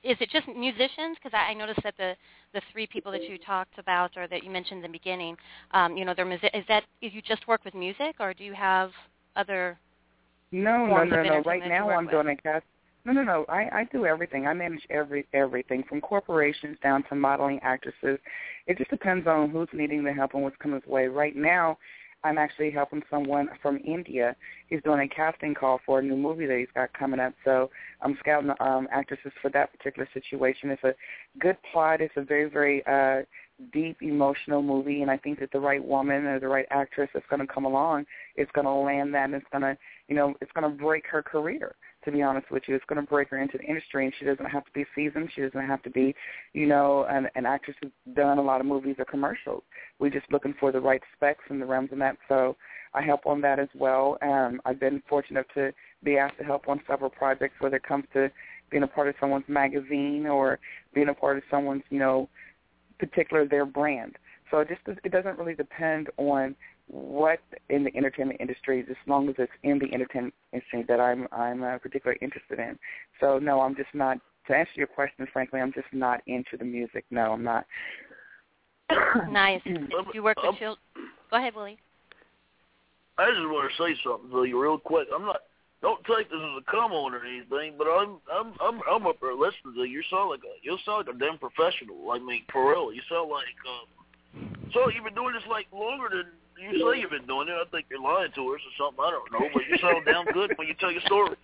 is it just musicians? Because I noticed that the three people that you talked about or that you mentioned in the beginning, they're you just work with music, or do you have other? No. Right now I'm doing a cast. No. I do everything. I manage everything from corporations down to modeling actresses. It just depends on who's needing the help and what's coming his way. Right now, I'm actually helping someone from India. He's doing a casting call for a new movie that he's got coming up. So I'm scouting actresses for that particular situation. It's a good plot. It's a very, very deep, emotional movie, and I think that the right woman or the right actress that's going to come along is going to land that, and it's going to, it's going to break her career. To be honest with you, it's going to break her into the industry, and she doesn't have to be seasoned. She doesn't have to be, an actress who's done a lot of movies or commercials. We're just looking for the right specs and the realms and that. So I help on that as well. I've been fortunate to be asked to help on several projects, whether it comes to being a part of someone's magazine or being a part of someone's, particular their brand. So it doesn't really depend on what in the entertainment industry, as long as it's in the entertainment industry that I'm particularly interested in. So no, I'm just not. To answer your question, frankly, I'm just not into the music. No, I'm not. Nice. You work with children. Go ahead, Willie. I just want to say something to you real quick. Don't take this as a come on or anything, but I'm up there listening to you. You sound like a damn professional. I mean, for real. You sound like so you've been doing this like longer than you say you've been doing it. I think you're lying to us or something. I don't know, but you sound damn good when you tell your story.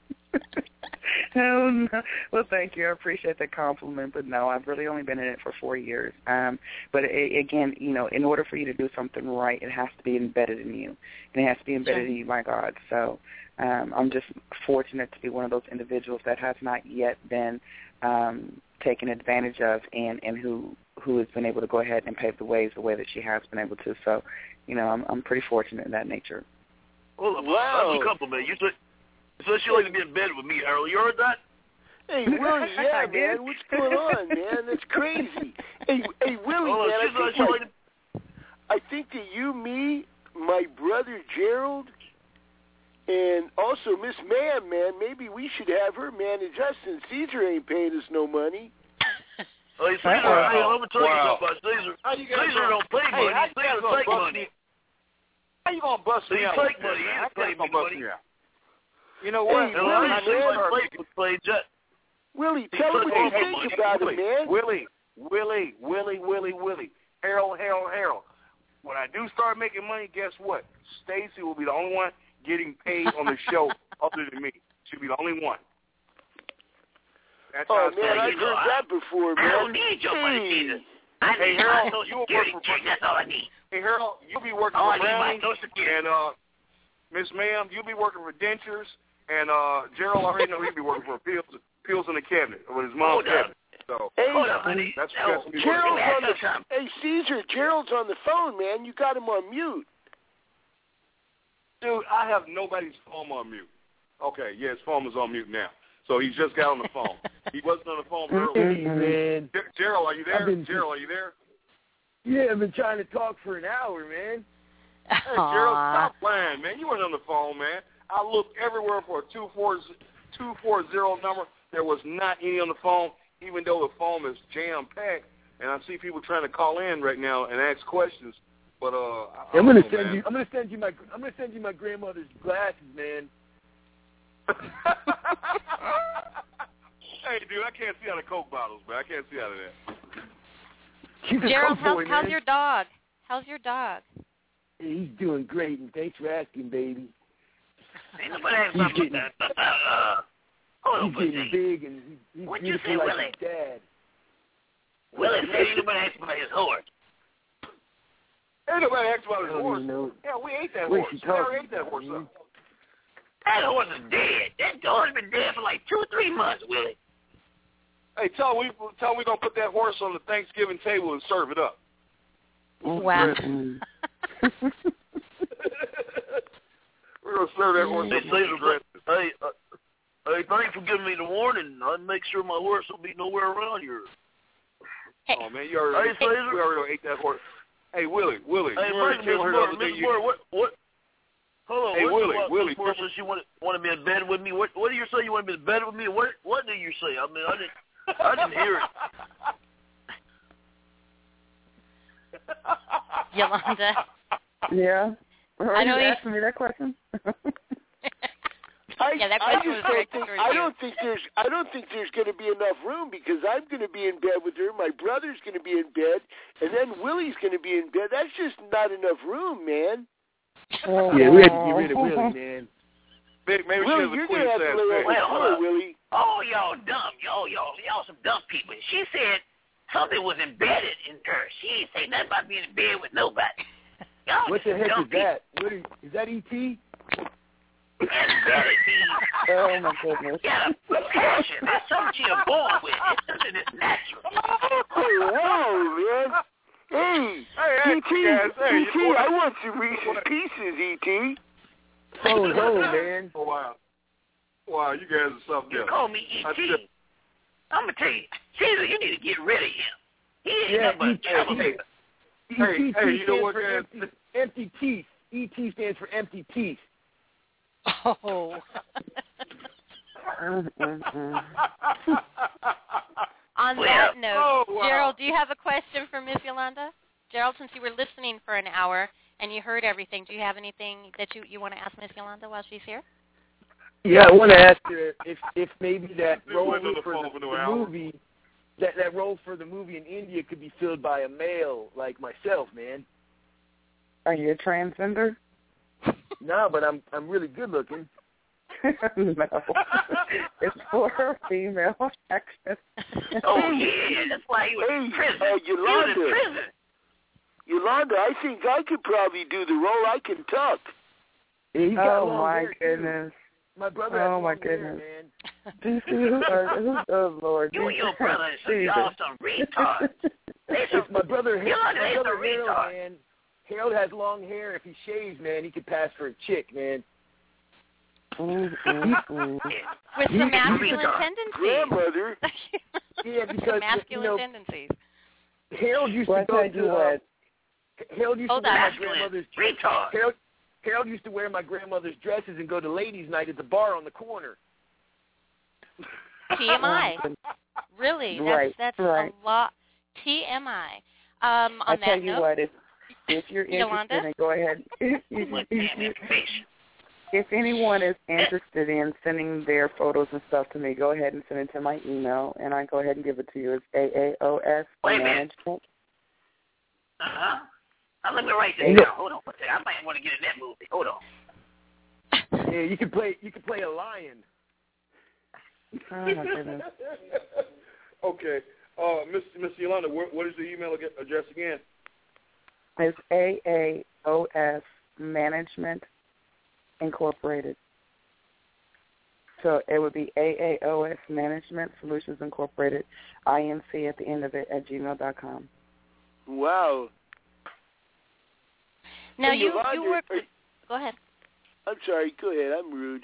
No. Well, thank you. I appreciate that compliment, but no, I've really only been in it for 4 years. But again, in order for you to do something right, it has to be embedded in you, and it has to be embedded in you by God. So I'm just fortunate to be one of those individuals that has not yet been taken advantage of, and who has been able to go ahead and pave the way that she has been able to. So, I'm pretty fortunate in that nature. Well, wow. That's a compliment. You said she liked to be in bed with me, Harold. You heard that? Hey, Willie, yeah, man. What's going on, man? That's crazy. Hey, Willie, man, I think that you, me, my brother Gerald, and also Miss Ma'am, man, maybe we should have her manage us since Caesar ain't paying us no money. Hey, Caesar, let me tell you something about Caesar. Caesar don't pay money. Caesar take money. How you going to bust me out? He take money. He don't pay me money. You know what? Hey, Willie, tell him what you think about it, man. Willie. Harold. When I do start making money, guess what? Stacy will be the only one getting paid on the show other than me. She'll be the only one. That's man, I've heard that before, man. I don't need your money either. I need my Social Security check. That's all I need. Hey, Harold, you'll be working for Browning, and Miss Ma'am, you'll be working for Dentures, and Gerald already know he'll be working for Pills in the Cabinet, with his mom's cabinet. So, hold up, honey. That's Gerald's on the Hey, Caesar, Gerald's on the phone, man. You got him on mute. Dude, I have nobody's phone on mute. Okay, yeah, his phone is on mute now. So he just got on the phone. He wasn't on the phone earlier. Hey, man. Gerald, are you there? Gerald, are you there? Yeah, I've been trying to talk for an hour, man. Hey, Gerald, stop playing, man. You weren't on the phone, man. I looked everywhere for a 240 number. There was not any on the phone, even though the phone is jam-packed. And I see people trying to call in right now and ask questions. But I'm gonna send you my grandmother's glasses, man. Hey, dude, I can't see out of Coke bottles, man. I can't see out of that. Gerald, how's your dog? How's your dog? He's doing great, and thanks for asking, baby. Ain't nobody asking about that. He's getting big, and he's What'd you beautiful say, like Willie? his dad. Willie said ain't nobody asking about his horse. Ain't nobody asked about his horse. Yeah, we ate that horse. We never ate that horse up. That horse is dead. That horse has been dead for like 2 or 3 months, Willie. Hey, tell him we're going to put that horse on the Thanksgiving table and serve it up. Wow. We're going to serve that horse up. Hey, thanks for giving me the warning. I'll make sure my horse will be nowhere around here. Oh, man, we already ate that horse. Hey, Willie. Hey, Miss Moore, what? Hold on. Hey, Willie. Says you want to be in bed with me. What do you say? You want to be in bed with me? What do you say? I mean, I didn't hear it. Yolanda. Yeah. I know you you asking me that question. I don't think there's going to be enough room because I'm going to be in bed with her. My brother's going to be in bed, and then Willie's going to be in bed. That's just not enough room, man. Yeah, we have to get rid of Willie, man. Maybe Willie, you're going to have to lay on the floor, Willie. Oh, y'all dumb. Y'all some dumb people. She said something was embedded in her. She ain't say nothing about being in bed with nobody. Y'all What the heck is that? What is that E.T.? Oh, my goodness. Yeah, passion. That's something you're born with. It's something that's natural. Oh, man. Hey, E.T., I want some Reese's Pieces, E.T. Oh, man. Oh, wow. Wow, you guys are something else. You call me E.T. I'm going to tell you, Caesar, you need to get rid of him. He ain't nothing but a troublemaker. Hey, you know what, guys? Empty teeth. E.T. stands for empty teeth. Oh. On that note, Gerald, do you have a question for Miss Yolanda? Gerald, since you were listening for an hour and you heard everything, do you have anything that you want to ask Miss Yolanda while she's here? Yeah, I want to ask her if maybe that role for the movie, that role for the movie in India could be filled by a male like myself, man. Are you a transgender? No, but I'm really good looking. No, it's for a female actress. Oh yeah, that's why he was in prison. Yolanda, I think I could probably do the role. I can tuck. Yeah, oh my goodness. My brother. Oh my goodness. Oh Lord. You and your brother, y'all some retards. It's my brother. Yolanda, my brother Harold, man. Harold has long hair. If he shaves, man, he could pass for a chick, man. With some masculine tendencies. Grandmother. Yeah, because masculine tendencies. Harold used to go to. Harold used to wear my grandmother's retard. Harold used to wear my grandmother's dresses and go to ladies' night at the bar on the corner. TMI. Really? That's right. A lot. TMI. On I tell that you note, what, if you're interested, in go ahead. If anyone is interested in sending their photos and stuff to me, go ahead and send it to my email, and I go ahead and give it to you. It's AAOS Management. Let me write this down. Hold on. I might want to get in that movie. Hold on. Yeah, you could play a lion. Oh my goodness. Okay, Miss Yolanda, what is the email address again? It's AAOS Management Incorporated. So it would be AAOS Management Solutions Incorporated, INC at the end of it @gmail.com. Wow. Now hey, you Yolanda, work. Go ahead. I'm sorry. Go ahead. I'm rude.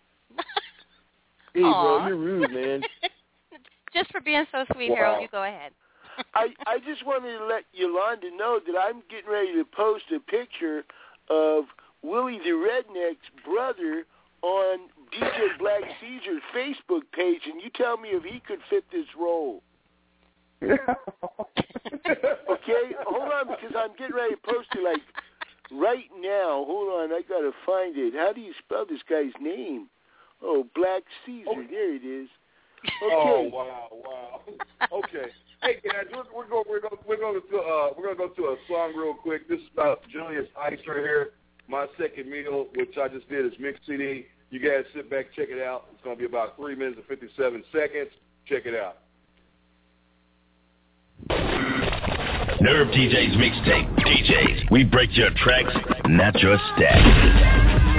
Hey, bro, you're rude, man. Just for being so sweet, Harold, you go ahead. I just wanted to let Yolanda know that I'm getting ready to post a picture of Willie the Redneck's brother on DJ Black Caesar's Facebook page, and you tell me if he could fit this role. Okay? Hold on, because I'm getting ready to post it, like, right now. Hold on, I got to find it. How do you spell this guy's name? Oh, Black Caesar. Oh. There it is. Okay. Oh, wow. Okay. Hey guys, we're going to go to a song real quick. This is about Julius Ice right here. My second meal, which I just did, is mixed CD. You guys sit back, check it out. It's going to be about 3 minutes and 57 seconds. Check it out. Nerve DJs mixtape. DJs, we break your tracks, not your stacks.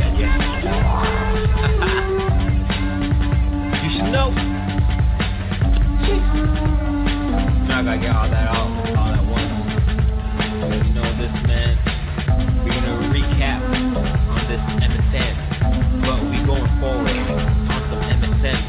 You should know. I gotta get all at once. You know this, man. We're gonna recap on this MSN, but we going forward on some MSN.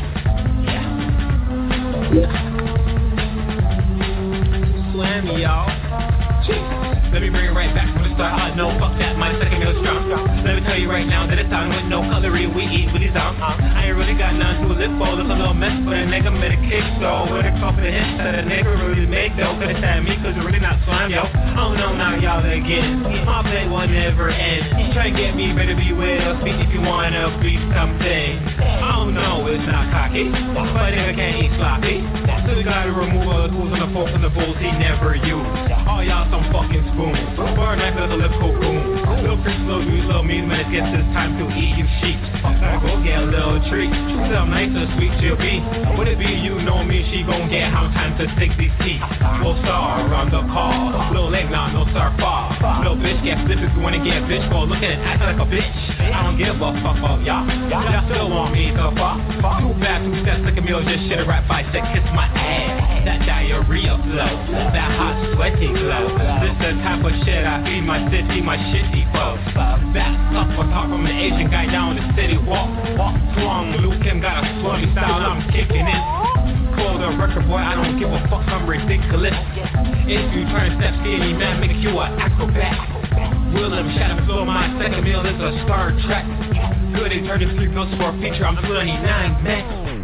Yeah. Slammy, y'all. Let me bring it right back from the start. I know, fuck that, my second meal strong. Let me tell you right now that it's on with no cutlery. We eat with these arms. I ain't really got none to a lip bowl. There's a little mess, but a nigga made a kick, though. With a couple of hits that a nigga really make, though. Could've said me, cause it really not slime, yo. Oh no, now y'all again. My play will never end. Try to get me, better be with us. Speak if you wanna be something. Oh no, it's not cocky, but nigga can't eat sloppy. Still gotta remove all the tools on the forks and the bowls he never used. All y'all some fucking spoons. Burn knife with a lip cocoon. Little freaks, little dudes, little mean, when it gets this time to eat you sheep. Gotta go get a little treat. Some nice or sweet she'll be. Would it be you know me, she gon' get how time to stick these teeth. Full star on the call. Little leg now, no star fall. Little bitch get flipped if you wanna get a bitch. Go looking and acting like a bitch. I don't give a fuck about y'all. Y'all still want me to fuck. Too bad, 2 steps like a meal, just shit right 5 seconds. Kiss my ass. That diarrhea flow. That hot sweaty glow. This the type of shit I feed my city, my shitty folks. That stuff I talk from an Asian guy down the city walk. Swung Luke Kim got a swirly style, I'm kicking it. Pull the record boy, I don't give a fuck, I'm ridiculous. If you try to step skinny man, make you an acrobat. Willem Shadow Flow, my second meal is a Star Trek. Good, they turned 3 pills for a feature, I'm 29 man.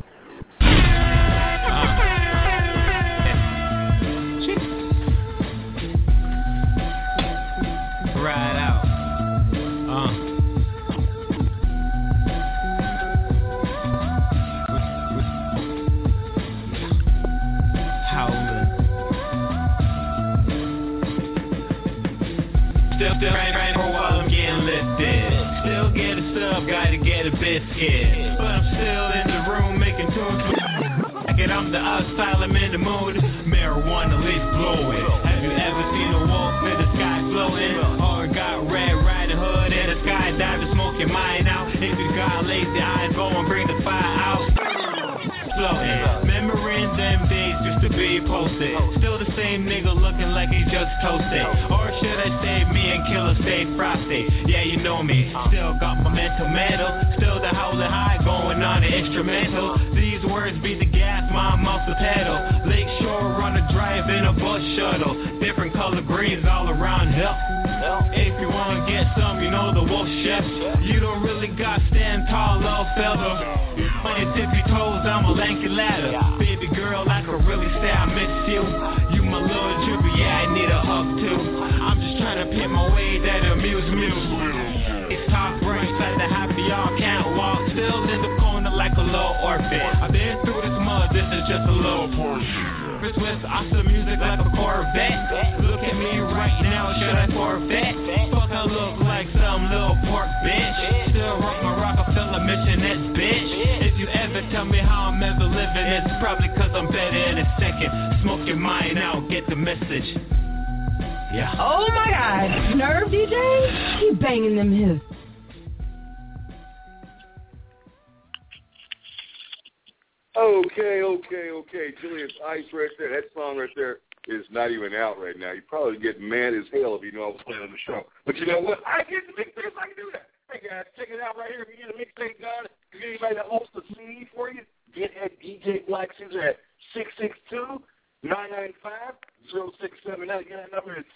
Ride out. Howlin'. Still right for a while I'm getting lifted. Still get a sub, gotta get a biscuit. But I'm still in the room making tunes. I'm the outside, I'm in the mood. Marijuana leaf blowing. Have you ever seen a wolf in the sky floating? Or got Red Riding Hood in the skydiver smoking mine out? If you got lazy eyes, go and bring the fire out. Floating. Remembering them days just to be posted. Still the same nigga looking like he just toasted. Or should I say me and Killer stay frosty? Yeah, you know me. Still got my mental metal. Still the howling high going on the instrumental. These words be the gas, my mouth the pedal. Lakeshore run a drive in a bus shuttle. Different color greens all around hell. If you wanna get some, you know the wolf chef. You don't really got stand tall, little fella. On your tippy toes, I'm a lanky ladder. Baby girl, I could really say I miss you. You my little droopy, yeah, I need a hug too. I'm just trying to pit my way that amuse me. It's top branch like the happy y'all can't walk. Still in the corner like a little orphan. I've been through this mud, this is just a little portion. Chris West, awesome music like a Corvette. Look at me right now, should I forfeit? Fuck, I look like some little pork bitch. Still rock my Rockefeller missionette bitch. If you ever tell me how I'm ever living, it's probably cause I'm better in a second. Smoke your mind out, get the message. Yeah. Oh my God, Nerve DJ, keep banging them hips. Okay. Julius Ice right there. That song right there is not even out right now. You probably get mad as hell if you know I was playing on the show. But you know what? I get the mixtapes. I can do that. Hey guys, check it out right here. If you get a mixtape done, if you anybody that wants the CD for you, get at DJ Black Caesar at 662-995-0679. Again, that number is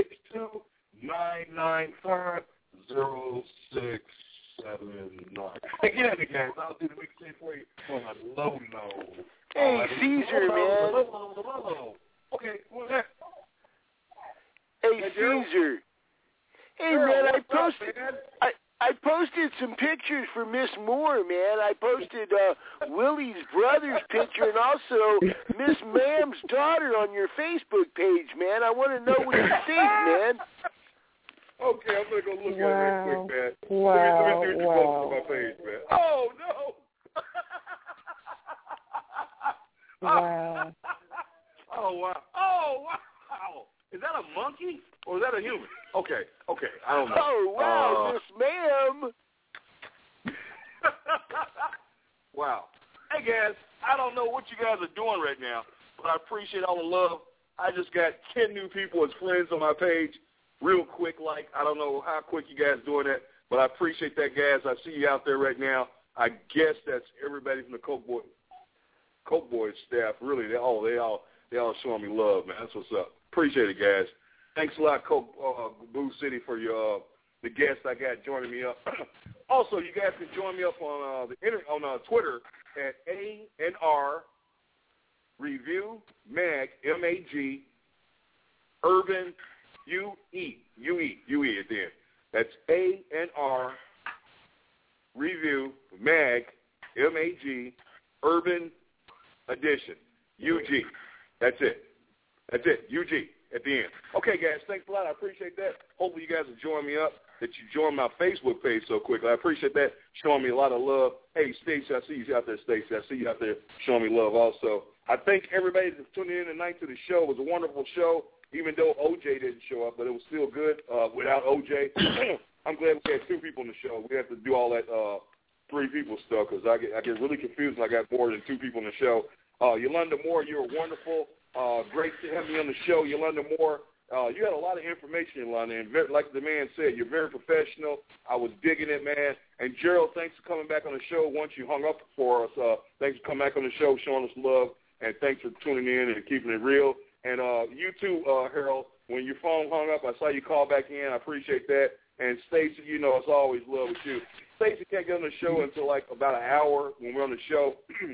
662-995-0679. Again, guys, I'll do the mixtape for you on a low. Hey, Caesar, man. Low. Okay, what's that? Hey, Caesar. Hey, man, I posted some pictures for Miss Moore, man. I posted Willie's brother's picture and also Miss Mam's daughter on your Facebook page, man. I want to know what you think, man. Okay, I'm going to go look at it real quick, man. Wow. Let me see what you posted on my page, man. Oh, no. Wow. Oh, wow. Is that a monkey or is that a human? Okay, I don't know. Oh, wow, Miss Ma'am. Wow. Hey, guys, I don't know what you guys are doing right now, but I appreciate all the love. I just got 10 new people as friends on my page real quick. Like, I don't know how quick you guys doing that, but I appreciate that, guys. I see you out there right now. I guess that's everybody from the Coke Boys staff. Really, they all showing me love, man. That's what's up. Appreciate it, guys. Thanks a lot, Boo City, for your the guests I got joining me up. Also, you guys can join me up on Twitter at ANR Review Mag MAG Urban UE at the end. That's ANR Review Mag MAG Urban Edition UG. That's it. UG at the end. Okay, guys, thanks a lot. I appreciate that. Hopefully you guys will join me up, that you join my Facebook page so quickly. I appreciate that, showing me a lot of love. Hey, Stacey, I see you out there, Stacey. I see you out there showing me love also. I thank everybody that's tuning in tonight to the show. It was a wonderful show, even though OJ didn't show up, but it was still good without OJ. I'm glad we had 2 people in the show. We have to do all that 3 people stuff because I get really confused when I got more than 2 people in the show. Yolanda Moore, you were wonderful. Great to have you on the show, Yolanda Moore. You had a lot of information, Yolanda, and like the man said, you're very professional. I was digging it, man. And Gerald, thanks for coming back on the show once you hung up for us. Thanks for coming back on the show, showing us love, and thanks for tuning in and keeping it real. And you too, Harold, when your phone hung up, I saw you call back in. I appreciate that. And Stacey, you know, it's always love with you. Stacey can't get on the show until like about an hour when we're on the show.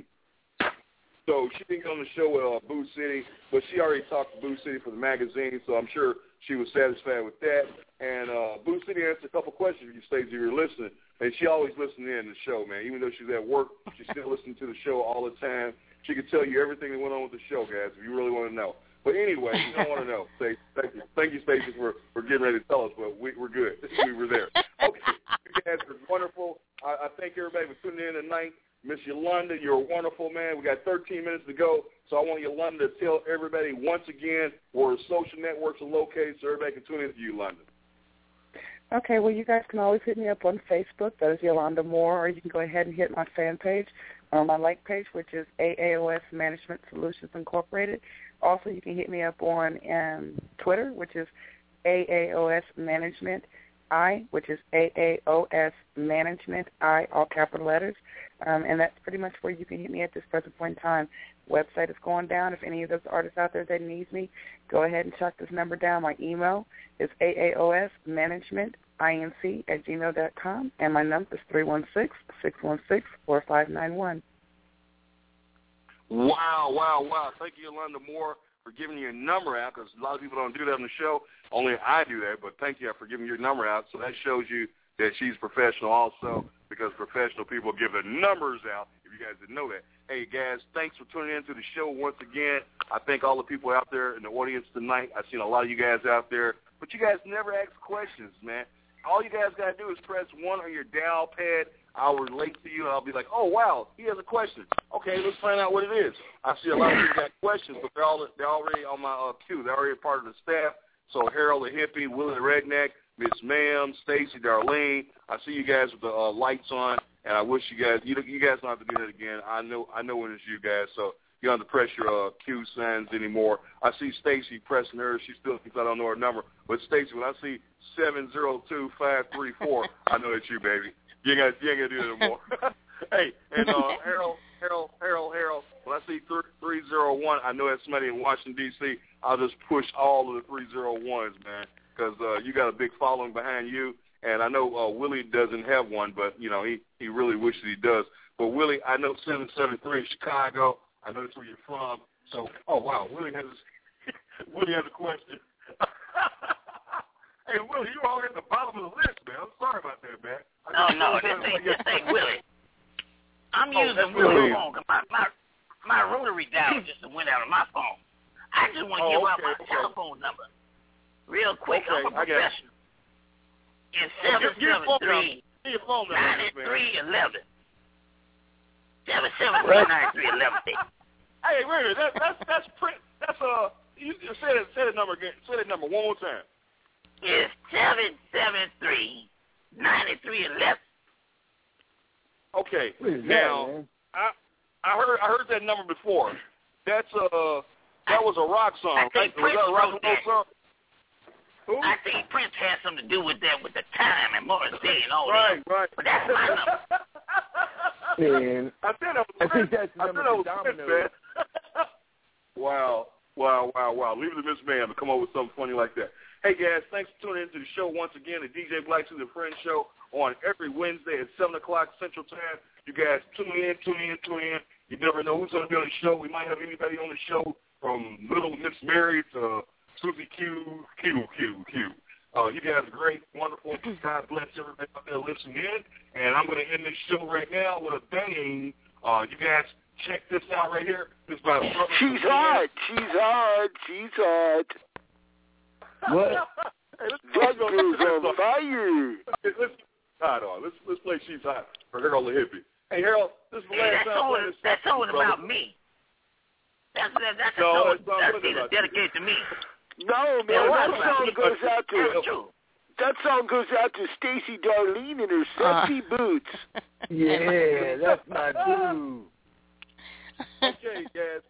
So she didn't get on the show with Boo City, but she already talked to Boo City for the magazine, so I'm sure she was satisfied with that. And Boo City answered a couple questions for you, Stacey, if you're listening. And she always listens in to the show, man. Even though she's at work, she's still listening to the show all the time. She can tell you everything that went on with the show, guys, if you really want to know. But anyway, you don't want to know. Stacey, thank you, Stacey, for getting ready to tell us, but we're good. We were there. Okay, you guys are wonderful. I thank everybody for tuning in tonight. Miss Yolanda, you're wonderful, man. We got 13 minutes to go, so I want Yolanda to tell everybody once again where social networks are located so everybody can tune in to you, Yolanda. Okay, well, you guys can always hit me up on Facebook. That is Yolanda Moore, or you can go ahead and hit my fan page or my like page, which is AAOS Management Solutions Incorporated. Also, you can hit me up on Twitter, which is AAOS Management I, which is AAOS Management I, all capital letters. And that's pretty much where you can hit me at this present point in time. Website is going down. If any of those artists out there that needs me, go ahead and check this number down. My email is AAOSmanagementinc@gmail.com, and my number is 316-616-4591. Wow. Thank you, Yolanda Moore, for giving your number out, because a lot of people don't do that on the show. Only I do that, but thank you for giving your number out. So that shows you that she's professional also, because professional people give their numbers out, if you guys didn't know that. Hey, guys, thanks for tuning in to the show once again. I thank all the people out there in the audience tonight. I've seen a lot of you guys out there, but you guys never ask questions, man. All you guys got to do is press 1 on your dial pad. I'll relate to you, and I'll be like, oh, wow, he has a question. Okay, let's find out what it is. I see a lot of people got questions, but they're already on my queue. They're already part of the staff. So Harold the Hippie, Willie the Redneck, Miss Ma'am, Stacey, Darlene, I see you guys with the lights on, and I wish you guys don't have to do that again. I know when it's you guys, so you don't have to press your Q signs anymore. I see Stacey pressing hers. She still thinks I don't know her number. But Stacey, when I see 702534, I know it's you, baby. You ain't got to do that anymore. Hey, and Harold, when I see 301, I know that's somebody in Washington, D.C. I'll just push all of the 301s, man, because you got a big following behind you. And I know Willie doesn't have one, but, you know, he really wishes he does. But, Willie, I know 773 in Chicago. I know that's where you're from. So, oh, wow, Willie has a question. Hey, Willie, you're already at the bottom of the list, man. I'm sorry about that, man. No, this ain't Willie. I'm using Willie's phone because my rotary dial just went out of my phone. I just want to give out my telephone number real quick. I'm a professional. It's 773-9311. 773-9311. Hey, wait a minute. That's print. That's you say that number again. Say that number one more time. It's 773-9311. Okay. Now, I heard that number before. That was a rock song, right? Was that a rock and roll song? Who? I think Prince had something to do with that, with the time and Morris Day and all that. Right. But that's my number. Man, I think that's the number for Domino. Wow. Leave it to Miss Ma'am to come up with something funny like that. Hey, guys, thanks for tuning into the show once again, the DJ Black Caesar Friends Show on every Wednesday at 7 o'clock Central Time. You guys tune in. You never know who's going to be on the show. We might have anybody on the show from Little Miss Mary to Susie Q. You guys are great, wonderful. God bless everybody out there listening in. And I'm going to end this show right now with a bang. You guys check this out right here. This is my brother. She's hot. What? That girl's on fire. Let's play She's Hot for Harold the Hippie. Hey, Harold, this is the last time. That song is about me. That's a song that's dedicated to me. No, man, that song goes out to Stacy Darlene and her sexy boots. Yeah, that's my boo. Okay, guys.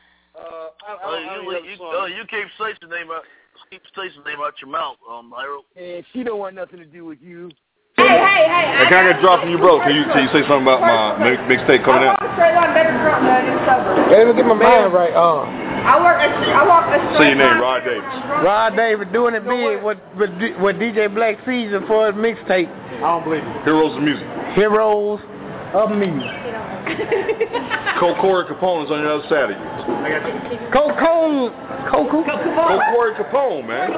You keep saying the name out. Keep saying the name out your mouth, Harold. And she don't want nothing to do with you. Hey. Hey, can I get a drop from you, bro? Can you say something about my mixtape coming out? Let me get my mind right. I walk a Say your name, Rod Davis. Rod Davis doing it big with DJ Black Caesar for his mixtape. I don't believe it. Heroes of Music. Heroes of Music. Corey Capone's on the other side of you. Corey Capone, man.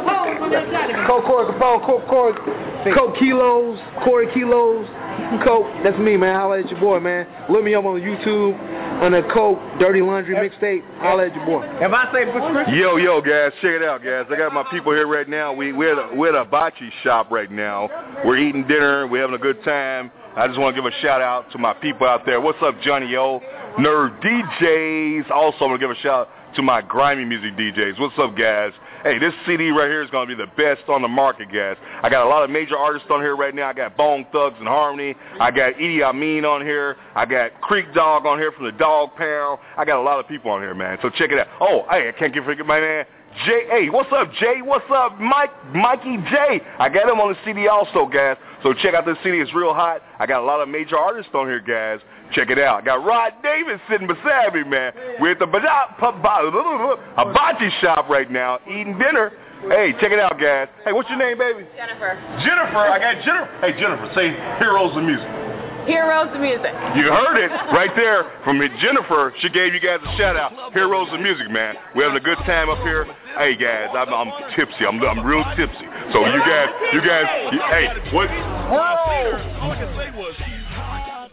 Corey Kilos, Corey Kilos, Coke. That's me, man. Holla at your boy, man. Look me up on YouTube on the Coke Dirty Laundry mixtape. Holla at your boy. If I say prescription. Yo, guys, check it out, guys. I got my people here right now. We're at a hibachi shop right now. We're eating dinner. We're having a good time. I just want to give a shout out to my people out there. What's up, Johnny O? Nerve DJs. Also, I'm going to give a shout out to my grimy music DJs. What's up, guys? Hey, this CD right here is going to be the best on the market, guys. I got a lot of major artists on here right now. I got Bone Thugs and Harmony. I got Edie Amin on here. I got Creek Dog on here from the Dog Pound. I got a lot of people on here, man. So check it out. Oh, hey, I can't forget my man. Jay, hey, what's up, Jay? What's up, Mikey J? I got him on the CD also, guys. So check out this CD. It's real hot. I got a lot of major artists on here, guys. Check it out. I got Rod Davis sitting beside me, man. We're at the hibachi shop right now, eating dinner. Hey, check it out, guys. Hey, what's your name, baby? Jennifer. I got Jennifer. Hey, Jennifer, say Heroes of Music. Heroes of Music. You heard it right there from Jennifer. She gave you guys a shout out. Heroes of Music, man. We're having a good time up here. Hey guys, I'm tipsy. I'm real tipsy. So you guys, hey, what? Whoa! All I can say was she's hot.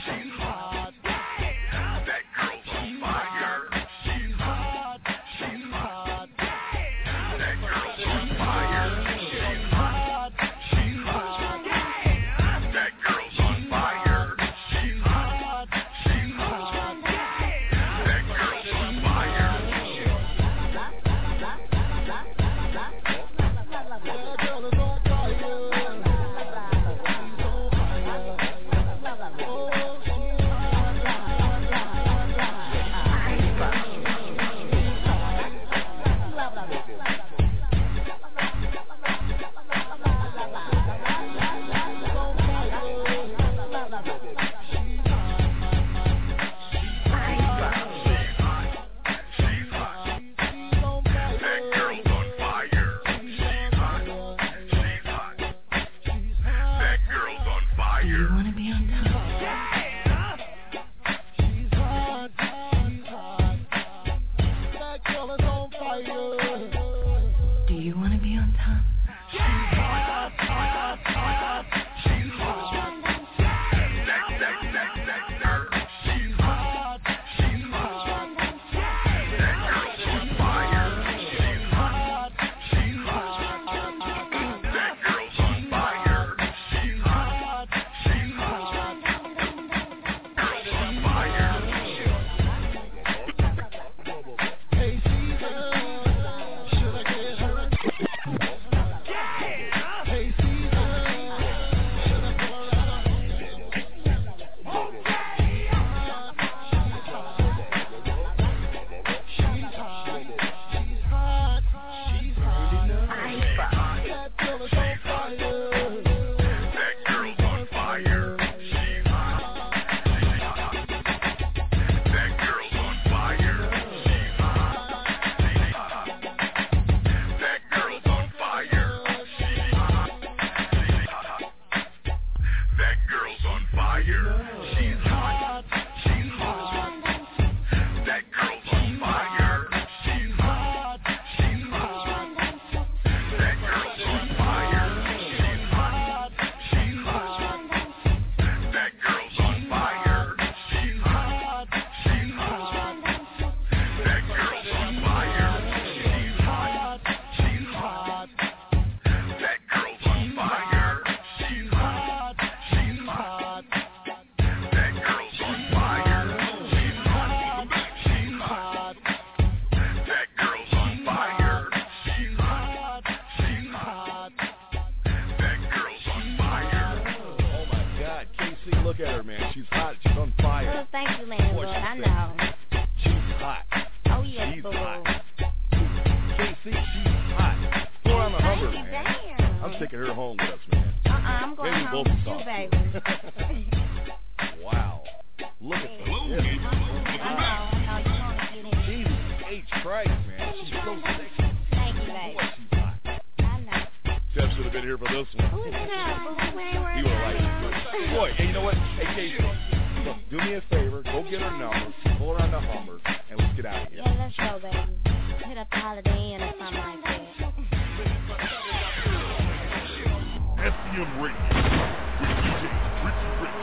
That girl's on fire. She's hot. That girl's on fire. She's hot. That girl's on fire. She's hot. That girl's on fire. Look at her, man. She's hot. She's on fire. Well, thank you, landlord. I know. She's hot. Oh, yeah, she's boo. hot. KC, she's hot. Go on the Hummer, man. Damn. I'm taking her home with us, man. I'm going Maybe home both with talk. you, baby. Wow. Look at the lips. Jesus H. Christ, man. She's so sexy. Thank you, baby. Boy, she's hot. I know. Jeff should have been here for this one. Who's that, boo? We ain't worried You would have about liked it. Boy, hey, you know what? Hey, Casey, look, do me a favor. Go get her number. Pull around the Hummer, and let's get out of here. Yeah, let's go, baby. Hit up the Holiday Inn or something like that. SCM Radio with DJ Richie Rich.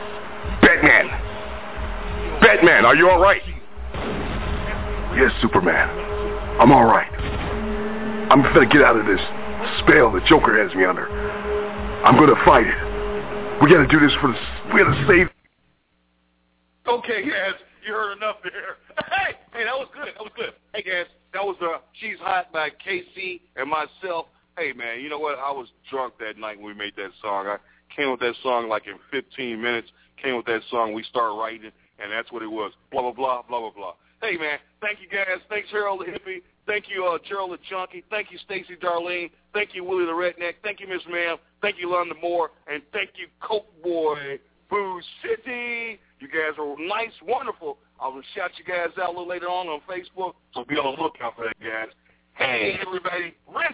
Batman, are you all right? Yes, Superman. I'm all right. I'm gonna get out of this spell the Joker has me under. I'm gonna fight it. We gotta do this we gotta save. Okay, guys, you heard enough there. Hey, that was good. Hey, guys, that was She's Hot by KC and myself. Hey, man, you know what? I was drunk that night when we made that song. I came with that song like in 15 minutes. Came with that song. We started writing it, and that's what it was. Blah, blah, blah, blah, blah, blah. Hey, man, thank you, guys. Thanks, Harold the Hippie. Thank you, Gerald the Junkie. Thank you, Stacy Darlene. Thank you, Willie the Redneck. Thank you, Miss Ma'am. Thank you, London Moore. And thank you, Coke Boy, Boo City. You guys were nice, wonderful. I will shout you guys out a little later on Facebook, so be on the lookout for that, guys. Hey, everybody, rent